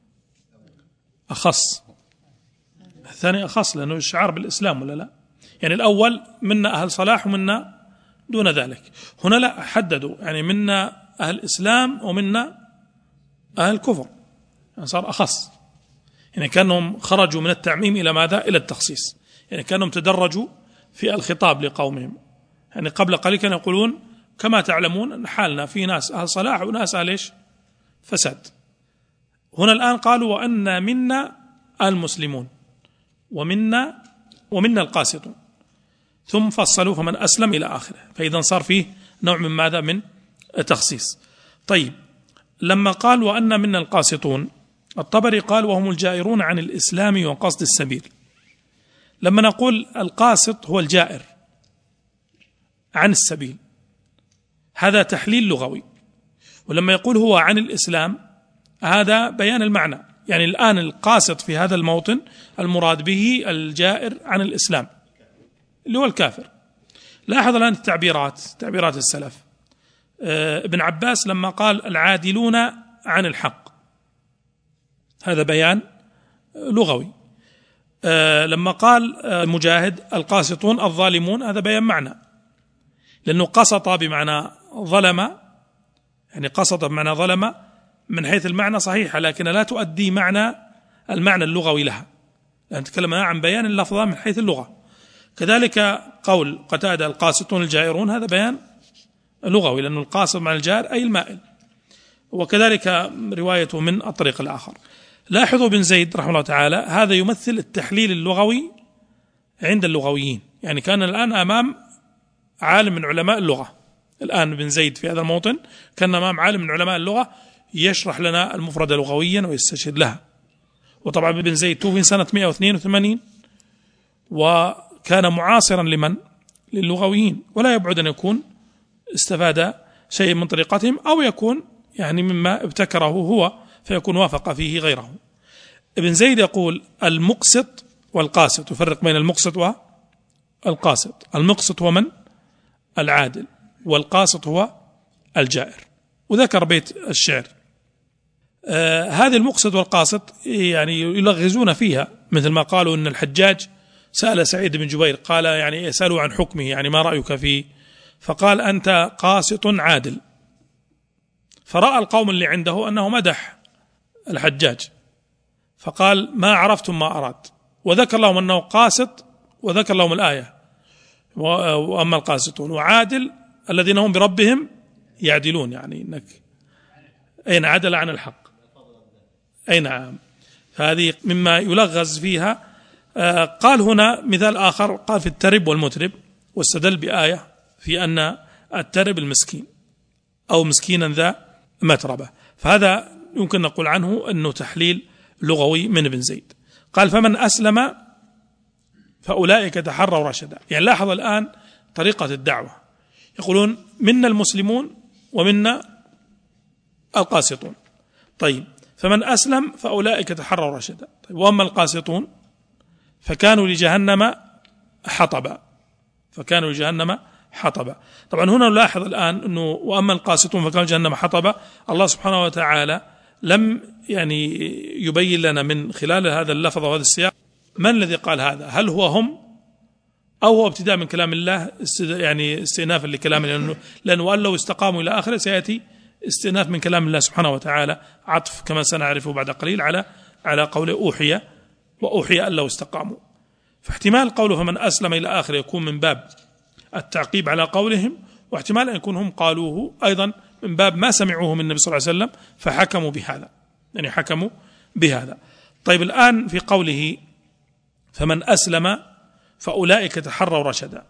أخص الثاني أخص، لأنه الشعار بالإسلام ولا لا؟ يعني الأول منا أهل صلاح ومنا دون ذلك. هنا لا، حددوا يعني منا أهل إسلام ومنا أهل كفر، يعني صار أخص. يعني كانهم خرجوا من التعميم إلى ماذا؟ إلى التخصيص. يعني كانهم تدرجوا في الخطاب لقومهم. يعني قبل قليل كانوا يقولون كما تعلمون أن حالنا في ناس أهل صلاح وناس أهل إيش؟ فساد. هنا الآن قالوا وأن منا المسلمون ومنا ومنا القاسطون، ثم فصلوا فمن أسلم إلى آخره. فإذا صار فيه نوع من ماذا؟ من تخصيص. طيب، لما قال وأن منا القاسطون، الطبري قال وهم الجائرون عن الإسلام وقصد السبيل. لما نقول القاسط هو الجائر عن السبيل، هذا تحليل لغوي. ولما يقول هو عن الإسلام، هذا بيان المعنى. يعني الآن القاسط في هذا الموطن المراد به الجائر عن الإسلام اللي هو الكافر. لاحظ الآن التعبيرات، تعبيرات السلف. ابن عباس لما قال العادلون عن الحق، هذا بيان لغوي. لما قال مجاهد القاسطون الظالمون، هذا بيان معنى، لأنه قسط بمعنى ظلم، يعني قسط بمعنى ظلم من حيث المعنى صحيحة، لكن لا تؤدي معنى المعنى اللغوي لها، لأن نتكلم عن بيان اللفظة من حيث اللغة. كذلك قول قتادة القاسطون الجائرون، هذا بيان لغوي، لأنه القاسط مع الجار أي المائل. وكذلك روايته من الطريق الآخر. لاحظوا بن زيد رحمه الله تعالى، هذا يمثل التحليل اللغوي عند اللغويين. يعني كان الآن أمام عالم من علماء اللغة، الآن بن زيد في هذا الموطن كان أمام عالم من علماء اللغة يشرح لنا المفردة لغويا ويستشهد لها. وطبعا بن زيد توفي سنة مئة واثنين وثمانين، وكان معاصرا لمن؟ للغويين، ولا يبعد أن يكون استفاد شيء من طريقتهم، أو يكون يعني مما ابتكره هو فيكون وافق فيه غيره. ابن زيد يقول المقسط والقاسط، يفرق بين المقسط والقاسط. المقسط هو من؟ العادل، والقاسط هو الجائر. وذكر بيت الشعر. آه هذه المقسط والقاسط يعني يلغزون فيها، مثل ما قالوا أن الحجاج سأل سعيد بن جبير، قال يعني يسألوا عن حكمه، يعني ما رأيك فيه؟ فقال أنت قاسط عادل. فرأى القوم اللي عنده أنه مدح الحجاج، فقال ما عرفتم ما أراد، وذكر لهم أنه قاسط، وذكر لهم الآية وأما القاسطون وعادل الذين هم بربهم يعدلون، يعني إنك أين عدل عن الحق، أي نعم. فهذه مما يلغز فيها. آه قال هنا مثال آخر، قال في الترب والمترب، واستدل بآية في أن الترب المسكين أو مسكينا ذا متربة. فهذا يمكن نقول عنه أنه تحليل لغوي من ابن زيد. قال فمن أسلم فأولئك تحروا رشدا. يعني لاحظ الآن طريقة الدعوة، يقولون منا المسلمون ومنا القاسطون. طيب، فمن أسلم فأولئك تحروا رشدا. طيب، وأما القاسطون فكانوا لجهنم حطبا، فكانوا لجهنم حطبا. طبعا هنا نلاحظ الآن أنه وأما القاسطون فكانوا لجهنم حطبا، الله سبحانه وتعالى لم يعني يبين لنا من خلال هذا اللفظ وهذا السياق من الذي قال هذا، هل هو هم أو هو ابتداء من كلام الله يعني استئنافا لكلامه، لأنه, لأنه وأن لو استقاموا إلى آخره سيأتي استئناف من كلام الله سبحانه وتعالى، عطف كما سنعرفه بعد قليل على على قوله أوحي وأوحي أن لو استقاموا. فاحتمال قوله فمن أسلم إلى آخره يكون من باب التعقيب على قولهم، واحتمال أن يكون هم قالوه أيضا من باب ما سمعوه من النبي صلى الله عليه وسلم فحكموا بهذا، يعني حكموا بهذا. طيب، الآن في قوله فمن أسلم فأولئك تحروا رشدا،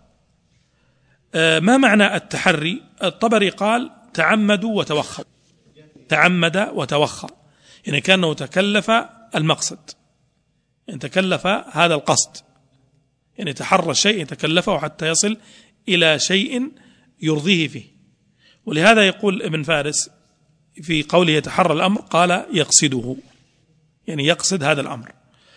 آه ما معنى التحري؟ الطبري قال تعمدوا وتوخوا، تعمد وتوخى، يعني كأنه تكلف المقصد، يعني تكلف هذا القصد، يعني تحرى الشيء يتكلفه حتى يصل إلى شيء يرضيه فيه. ولهذا يقول ابن فارس في قوله يتحرى الأمر قال يقصده، يعني يقصد هذا الأمر.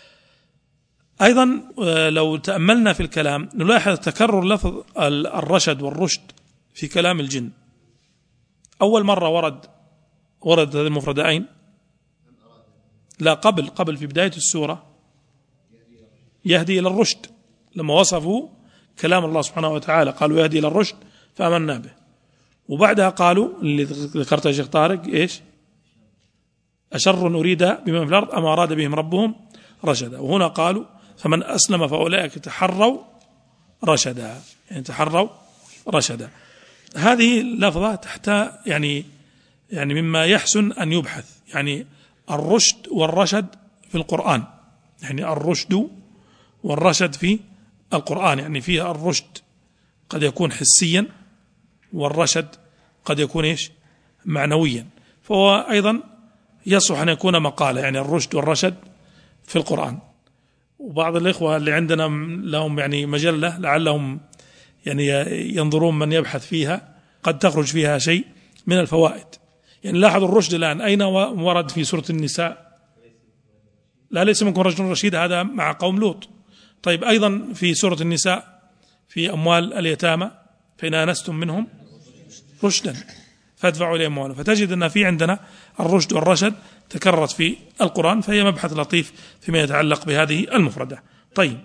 أيضا لو تأملنا في الكلام نلاحظ تكرر لفظ الرشد والرشد في كلام الجن، أول مرة ورد ورد هذه المفردة أين؟ لا، قبل قبل في بداية السورة، يهدي إلى الرشد، لما وصفوا كلام الله سبحانه وتعالى قالوا يهدي إلى الرشد فآمنا به، وبعدها قالوا اللي ذكرتها شيخ طارق إيش؟ أشر أريد بمن في الأرض أم أراد بهم ربهم رشدا. وهنا قالوا فمن أسلم فأولئك تحروا رشدا، يعني تحروا رشدا. هذه اللفظة تحت يعني يعني مما يحسن أن يبحث، يعني الرشد والرشد في القرآن، يعني الرشد والرشد في القرآن، يعني فيها الرشد قد يكون حسيا والرشد قد يكون إيش؟ معنويا، فهو أيضا يصح أن يكون مقالة، يعني الرشد والرشد في القرآن. وبعض الإخوة اللي عندنا لهم يعني مجلة لعلهم يعني ينظرون من يبحث فيها، قد تخرج فيها شيء من الفوائد. يعني لاحظوا الرشد الآن أين ورد في سورة النساء؟ لا، ليس منكم رجل رشيد، هذا مع قوم لوط. طيب أيضا في سورة النساء في أموال اليتامى فإن آنستم منهم رشدا فادفعوا إليهم أموالهم، فتجد أن في عندنا الرشد والرشد تكررت في القرآن، فهي مبحث لطيف فيما يتعلق بهذه المفردة. طيب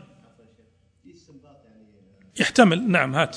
يحتمل، نعم، هات،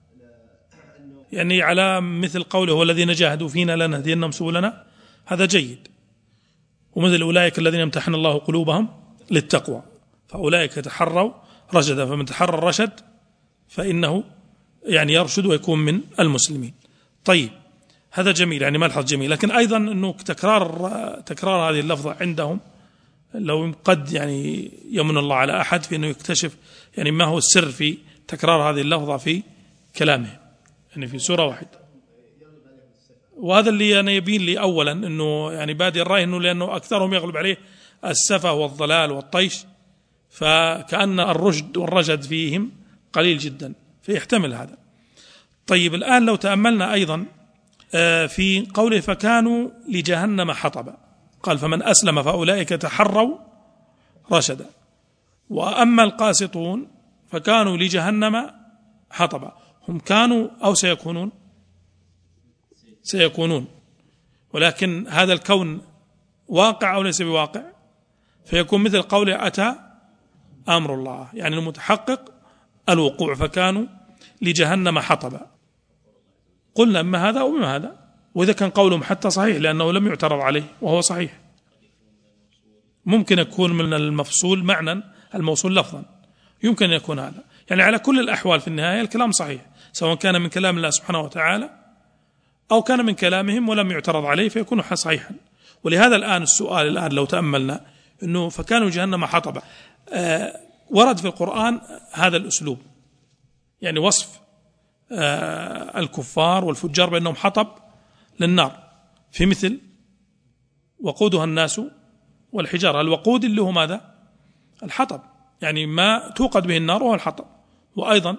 يعني على مثل قوله والذين جاهدوا فينا لنهدينهم سبلنا، هذا جيد. ومثل أولئك الذين امتحن الله قلوبهم للتقوى فأولئك تحروا رشدا، فمن تحرى الرشد فإنه يعني يرشد ويكون من المسلمين. طيب هذا جميل، يعني ملحظ جميل. لكن أيضا أنه تكرار تكرار هذه اللفظة عندهم لو قد يعني يمن الله على أحد في أنه يكتشف يعني ما هو السر في تكرار هذه اللفظة في كلامه، يعني في سورة واحدة. وهذا اللي أنا يبين لي أولا أنه يعني بادي الرأي أنه لأنه أكثرهم يغلب عليه السفة والضلال والطيش، فكأن الرشد والرشد فيهم قليل جدا، فيحتمل هذا. طيب الآن لو تأملنا أيضا في قوله فكانوا لجهنم حطبا، قال فمن أسلم فأولئك تحروا رشدا، وأما القاسطون فكانوا لجهنم حطبا، هم كانوا أو سيكونون؟ سيكونون، ولكن هذا الكون واقع أو ليس بواقع، فيكون مثل قوله أتى أمر الله، يعني المتحقق الوقوع، فكانوا لجهنم حطبا. قلنا أما هذا أو أما هذا، وإذا كان قولهم حتى صحيح لأنه لم يعترض عليه وهو صحيح، ممكن يكون من المفصول معنى الموصول لفظا، يمكن أن يكون هذا. يعني على كل الأحوال في النهاية الكلام صحيح، سواء كان من كلام الله سبحانه وتعالى أو كان من كلامهم ولم يعترض عليه فيكون صحيحا. ولهذا الآن السؤال الآن لو تأملنا أنه فكانوا جهنم حطبا، آه ورد في القرآن هذا الأسلوب، يعني وصف آه الكفار والفجار بأنهم حطب للنار، في مثل وقودها الناس والحجارة. الوقود اللي هو ماذا؟ الحطب، يعني ما توقد به النار وهو الحطب. وأيضا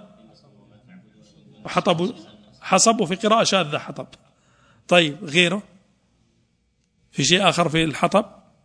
حطب حصب، وفي قراءة شاذة حطب. طيب غيره في شيء آخر في الحطب؟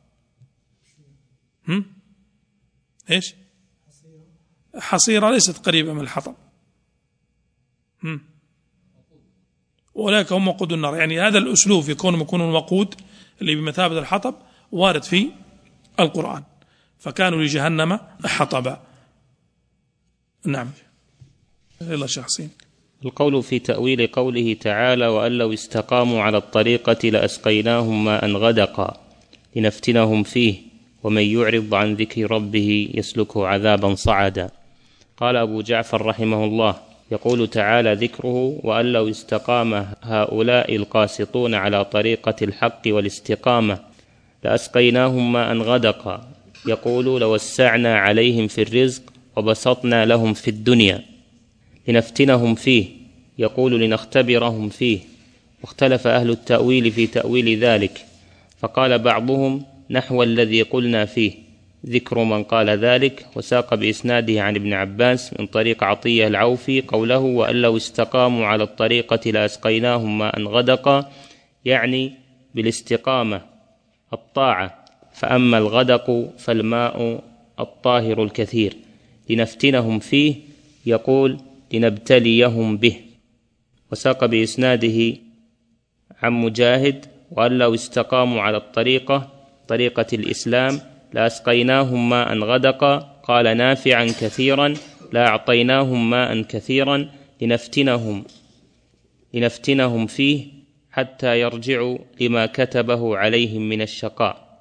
هم؟ إيش؟ حصيرة ليست قريبة من الحطب. هم؟ أولئك هم وقود النار، يعني هذا الأسلوب يكون يكون الوقود اللي بمثابة الحطب وارد في القرآن، فكانوا لجهنم حطبا. نعم، يلا شيخ حسين. القول في تأويل قوله تعالى وأن لو استقاموا على الطريقة لأسقيناهم ماء غدقا لنفتنهم فيه ومن يعرض عن ذكر ربه يسلكه عذابا صعدا. قال أبو جعفر رحمه الله يقول تعالى ذكره وأن لو استقام هؤلاء القاسطون على طريقة الحق والاستقامة لأسقيناهم ماء غدقا، يقول لوسعنا عليهم في الرزق وبسطنا لهم في الدنيا لنفتنهم فيه، يقول لنختبرهم فيه. واختلف أهل التأويل في تأويل ذلك، فقال بعضهم نحو الذي قلنا فيه ذكر من قال ذلك، وساق بإسناده عن ابن عباس من طريق عطية العوفي قوله وأن لو استقاموا على الطريقة لأسقيناهم ماء غدقا، يعني بالاستقامة الطاعة، فأما الغدق فالماء الطاهر الكثير لنفتنهم فيه، يقول لنبتليهم به. وساق بإسناده عن مجاهد وأن لو استقاموا على الطريقة طريقة الإسلام لأسقيناهم ماء غدقا. قال نافع عن كثيرا لأعطيناهم ماء كثيرا لنفتنهم لنفتنهم فيه حتى يرجعوا لما كتبه عليهم من الشقاء.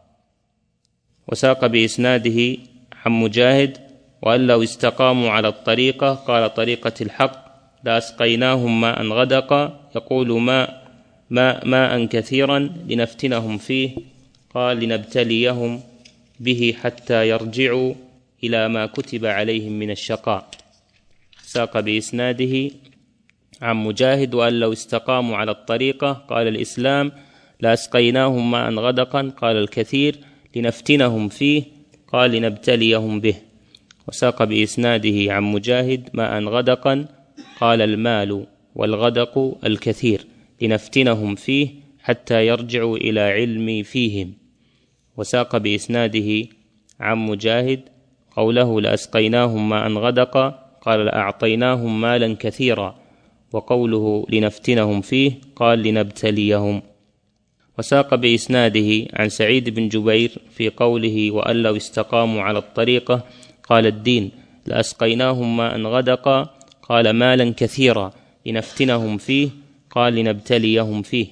وساق بإسناده عن مجاهد وأن لو استقاموا على الطريقة قال طريقة الحق لأسقيناهم ماء غدقا. يقول ماء ماء, ماء كثيرا لنفتنهم فيه قال لنبتليهم به حتى يرجعوا إلى ما كتب عليهم من الشقاء. ساق بإسناده عن مجاهد وأن لو استقاموا على الطريقة قال الإسلام لأسقيناهم ماء غدقا. قال الكثير لنفتنهم فيه قال لنبتليهم به. وساق بإسناده عن مجاهد ماء غدقا قال المال والغدق الكثير لنفتنهم فيه حتى يرجعوا إلى علمي فيهم. وساق بإسناده عن مجاهد قوله لأسقيناهم ماء غدقا قال لأعطيناهم مالا كثيرا. وقوله لنفتنهم فيه قال لنبتليهم. وساق بإسناده عن سعيد بن جبير في قوله وأن لو استقاموا على الطريقة قال الدين لأسقيناهم ماء غدقا قال مالا كثيرا لنفتنهم فيه قال لنبتليهم فيه.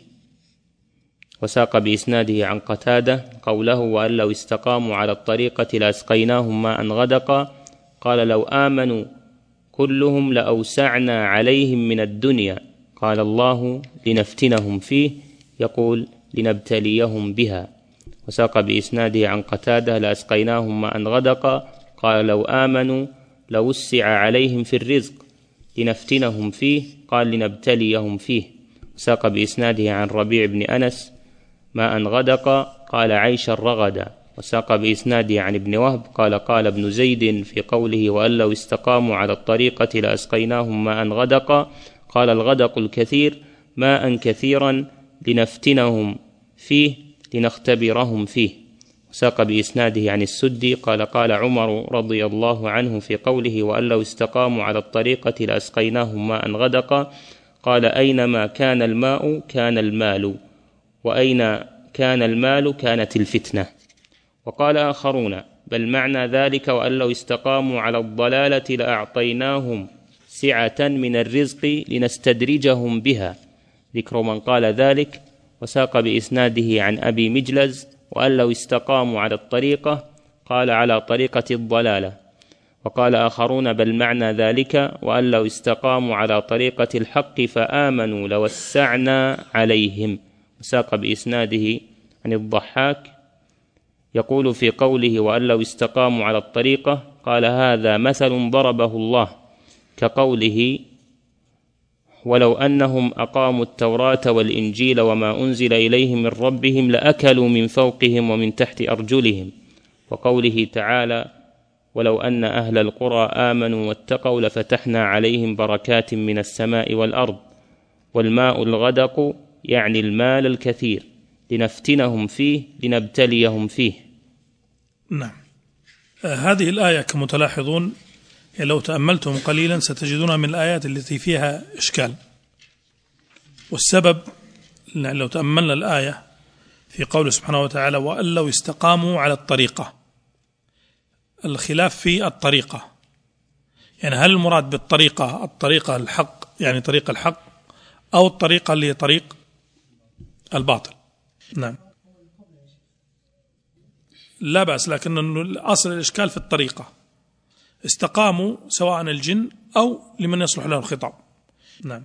وساق بإسناده عن قتادة قوله وأن لو استقاموا على الطريقة لأسقيناهم ماء غدقا قال لو آمنوا كلهم لأوسعنا عليهم من الدنيا. قال الله لنفتنهم فيه يقول لنبتليهم بها. وساق بإسناده عن قتادة لأسقيناهم ماء غدقا قال لو آمنوا لوسع عليهم في الرزق لنفتنهم فيه قال لنبتليهم فيه. وساق بإسناده عن ربيع بن أنس ماء غدقا قال عيشا رغدا. وساق بإسناده عن ابن وهب قال قال ابن زيد في قوله وأن لو استقاموا على الطريقة لأسقيناهم ماء غدقا قال الغدق الكثير ماء كثيرا لنفتنهم فيه لنختبرهم فيه. وساق بإسناده عن السدي قال قال عمر رضي الله عنه في قوله وأن لو استقاموا على الطريقة لأسقيناهم ماء غدقا قال أينما كان الماء كان المال وأين كان المال كانت الفتنة. وقال آخرون بل معنى ذلك وأن لو استقاموا على الضلالة لأعطيناهم سعة من الرزق لنستدرجهم بها. ذكر من قال ذلك. وساق بإسناده عن أبي مجلز وأن لو استقاموا على الطريقة قال على طريقة الضلالة. وقال آخرون بل معنى ذلك وأن لو استقاموا على طريقة الحق فآمنوا لوسعنا عليهم. وساق بإسناده عن الضحاك يقول في قوله وأن لو استقاموا على الطريقة قال هذا مثل ضربه الله كقوله ولو أنهم أقاموا التوراة والإنجيل وما أنزل إليهم من ربهم لأكلوا من فوقهم ومن تحت أرجلهم. وقوله تعالى ولو أن أهل القرى آمنوا واتقوا لفتحنا عليهم بركات من السماء والأرض. والماء الغدق يعني المال الكثير لنفتنهم فيه لنبتليهم فيه. نعم. آه هذه الآية كما تلاحظون لو تأملتم قليلا ستجدونها من الآيات التي فيها إشكال. والسبب لو تأملنا الآية في قول سبحانه وتعالى وأن لو استقاموا على الطريقة، الخلاف في الطريقة، يعني هل المراد بالطريقة الطريقة الحق يعني طريق الحق أو الطريقة اللي هي طريق الباطل؟ نعم لا بأس، لكن أصل الإشكال في الطريقة. استقاموا سواء الجن أو لمن يصلح له الخطاب. نعم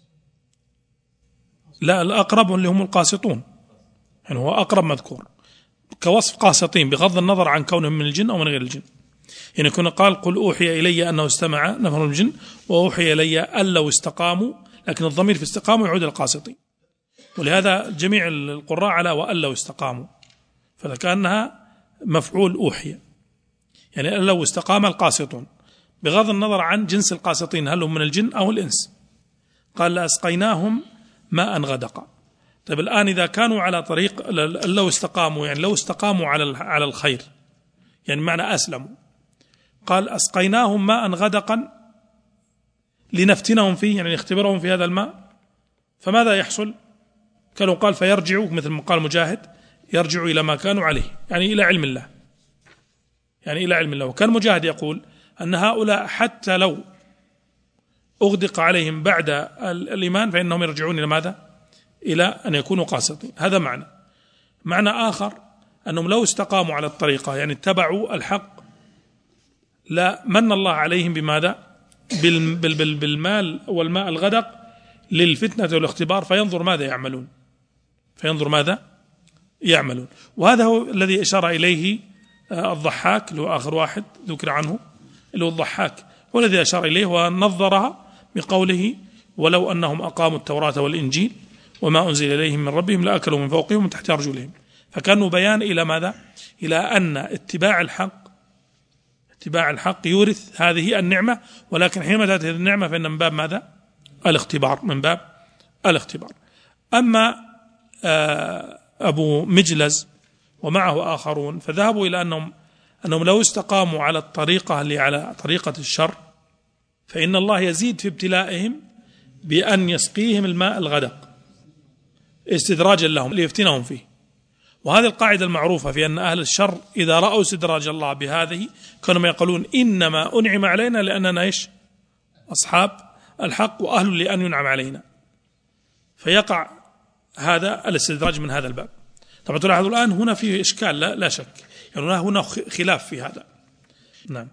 لا الأقرب اللي هم القاسطون، يعني هو أقرب مذكور كوصف قاسطين بغض النظر عن كونهم من الجن أو من غير الجن. يعني كنا قال قل أوحي إلي أنه استمع نفر من الجن وأوحي إلي أن لو استقاموا، لكن الضمير في استقاموا يعود القاسطين، ولهذا جميع القراء على وأن لو استقاموا، فكأنها مفعول أوحي، يعني أن لو استقام القاسطون بغض النظر عن جنس القاسطين هل هم من الجن أو الإنس. قال لأسقيناهم ماء غدقا. طيب الآن إذا كانوا على طريق لو استقاموا، يعني لو استقاموا على على الخير، يعني معنى أسلموا، قال أسقيناهم ماء غدقا لنفتنهم فيه، يعني نختبرهم في هذا الماء، فماذا يحصل؟ كانوا قال فيرجعوا مثل ما قال مجاهد يرجعوا إلى ما كانوا عليه، يعني إلى علم الله، يعني إلى علم الله. وكان مجاهد يقول أن هؤلاء حتى لو أغدق عليهم بعد الإيمان فإنهم يرجعون إلى ماذا؟ إلى أن يكونوا قاسطين. هذا معنى. معنى آخر أنهم لو استقاموا على الطريقة يعني اتبعوا الحق لا من الله عليهم بماذا؟ بالمال والماء الغدق للفتنة والاختبار، فينظر ماذا يعملون، فينظر ماذا يعملون. وهذا هو الذي أشار إليه الضحاك اللي هو آخر واحد ذكر عنه اللي هو الضحاك، هو الذي أشار إليه ونظرها بقوله ولو أنهم أقاموا التوراة والإنجيل وما أنزل إليهم من ربهم لأكلوا من فوقهم من تحت أرجلهم. فكانوا بيان إلى ماذا؟ إلى أن اتباع الحق اتباع الحق يورث هذه النعمة، ولكن حينما تأتي النعمة فإن من باب ماذا؟ الاختبار، من باب الاختبار. أما أبو مجلز ومعه آخرون فذهبوا إلى أنهم أنهم لو استقاموا على الطريقة اللي على طريقة الشر فإن الله يزيد في ابتلائهم بأن يسقيهم الماء الغدق استدراجا لهم ليفتنهم فيه. وهذه القاعدة المعروفة في أن أهل الشر إذا رأوا استدراج الله بهذه كانوا يقولون إنما أنعم علينا لأننا إيش؟ أصحاب الحق وأهل لأن ينعم علينا، فيقع هذا الاستدراج من هذا الباب. طبعا تلاحظوا الآن هنا فيه إشكال لا, لا شك، يعني هنا خلاف في هذا. نعم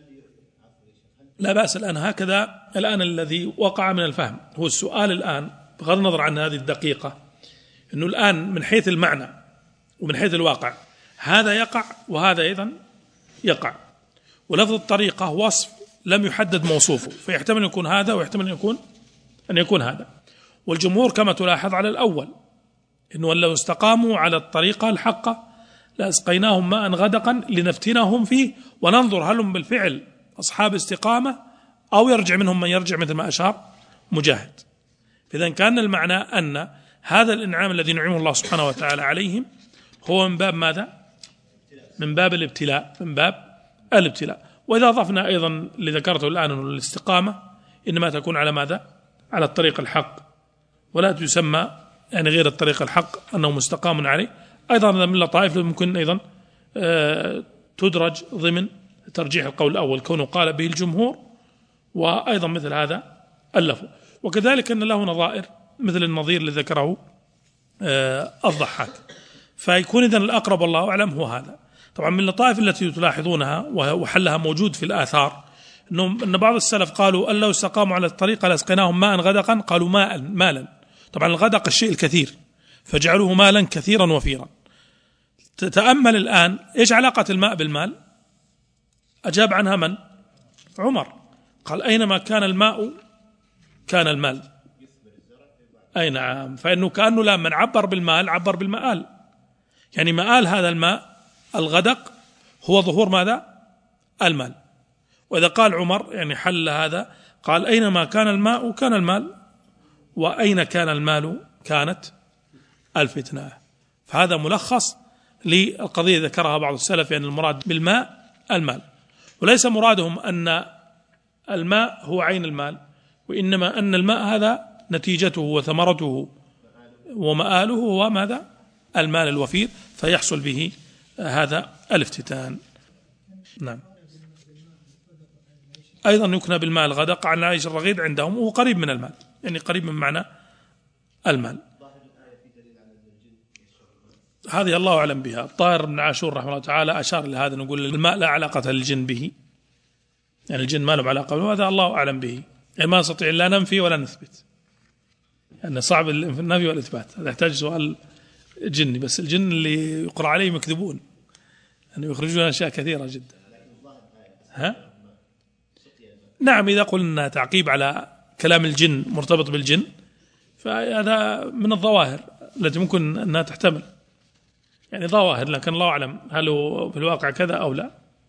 لا بأس. الآن هكذا الآن الذي وقع من الفهم هو السؤال الآن بغض النظر عن هذه الدقيقة، أنه الآن من حيث المعنى ومن حيث الواقع هذا يقع وهذا أيضا يقع، ولفظ الطريقة وصف لم يحدد موصوفه، فيحتمل أن يكون هذا ويحتمل أن يكون أن يكون هذا. والجمهور كما تلاحظ على الأول، إنه لو استقاموا على الطريقة الحقة لأسقيناهم ماء غدقا لنفتنهم فيه وننظر هل هم بالفعل أصحاب استقامة أو يرجع منهم من يرجع، مثل ما أشار مجاهد. فإذا كان المعنى أن هذا الإنعام الذي نعمه الله سبحانه وتعالى عليهم هو من باب ماذا؟ من باب الابتلاء، من باب الابتلاء. وإذا أضفنا أيضا اللي ذكرته الآن أن الاستقامة إنما تكون على ماذا؟ على الطريق الحق، ولا تسمى يعني غير الطريق الحق أنه مستقام عليه. أيضا من اللطائف ممكن أيضا تدرج ضمن ترجيح القول الأول كونه قال به الجمهور، وأيضا مثل هذا اللفظ. وكذلك أن له نظائر مثل النظير اللي ذكره الضحاك، فيكون إذن الأقرب والله أعلم هو هذا. طبعا من اللطائف التي تلاحظونها وحلها موجود في الآثار أن بعض السلف قالوا أن لو استقاموا على الطريقة لأسقيناهم ماء غدقا، قالوا ماء مالا. طبعا الغدق الشيء الكثير فجعلوه مالا كثيرا وفيرا. تتأمل الآن إيش علاقة الماء بالمال؟ أجاب عنها من؟ عمر، قال أينما كان الماء كان المال. أي نعم، فإنه كأنه لما عبر بالمال عبر بالمآل، يعني مآل هذا الماء الغدق هو ظهور ماذا؟ المال. وإذا قال عمر يعني حل هذا قال أينما كان الماء كان المال، وأين كان المال كانت الفتنة. فهذا ملخص للقضية ذكرها بعض السلف، يعني المراد بالماء المال، وليس مرادهم أن الماء هو عين المال، وإنما أن الماء هذا نتيجته وثمرته ومآله هو ماذا؟ المال الوفير، فيحصل به هذا الافتتان. نعم. أيضا يكنى بالمال غدق عن عيش الرغيد عندهم، وهو قريب من المال، يعني قريب من معنى المال. هذه الله أعلم بها. الطاهر بن عاشور رحمه الله تعالى أشار لهذا، نقول الماء لا علاقة للجن به، يعني الجن ما له علاقة به، وهذا الله أعلم به، يعني ما نستطيع لا ننفي ولا نثبت، لأن يعني صعب النفي والإثبات، هذا يحتاج سؤال جني. بس الجن اللي يقرأ عليهم يكذبون، يعني يخرجون أشياء كثيرة جدا. ها؟ نعم، إذا قلنا تعقيب على كلام الجن مرتبط بالجن فهذا من الظواهر التي ممكن أنها تحتمل، يعني ظواهر، لكن الله أعلم هل هو في الواقع كذا أو لا.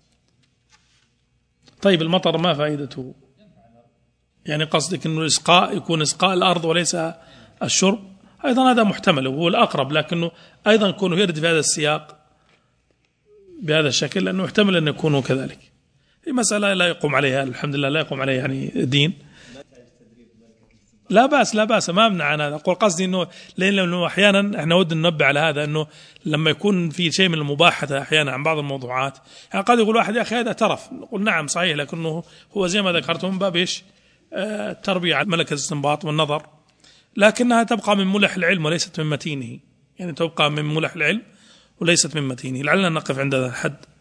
طيب المطر ما فائدته؟ يعني قصدك أنه الإسقاء يكون إسقاء الأرض وليس الشرب؟ أيضا هذا محتمل وهو الأقرب، لكنه أيضا يكون يرد في هذا السياق بهذا الشكل، لأنه يحتمل أن يكونوا كذلك. هي مسألة لا يقوم عليها الحمد لله، لا يقوم عليها يعني دين. لا بأس لا بأس ما أمنع عن هذا. أقول قصدي أنه لأنه أحيانا إحنا ود ننبه على هذا، أنه لما يكون في شيء من المباحثة أحيانا عن بعض الموضوعات، يعني قد يقول واحد يا أخي هذا ترف، نقول نعم صحيح، لكنه هو زي ما ذكرتم من باب إيش؟ آه التربية على ملكة الاستنباط والنظر، لكنها تبقى من ملح العلم وليست من متينه، يعني تبقى من ملح العلم وليست من متينه. لعلنا نقف عند هذا الحد.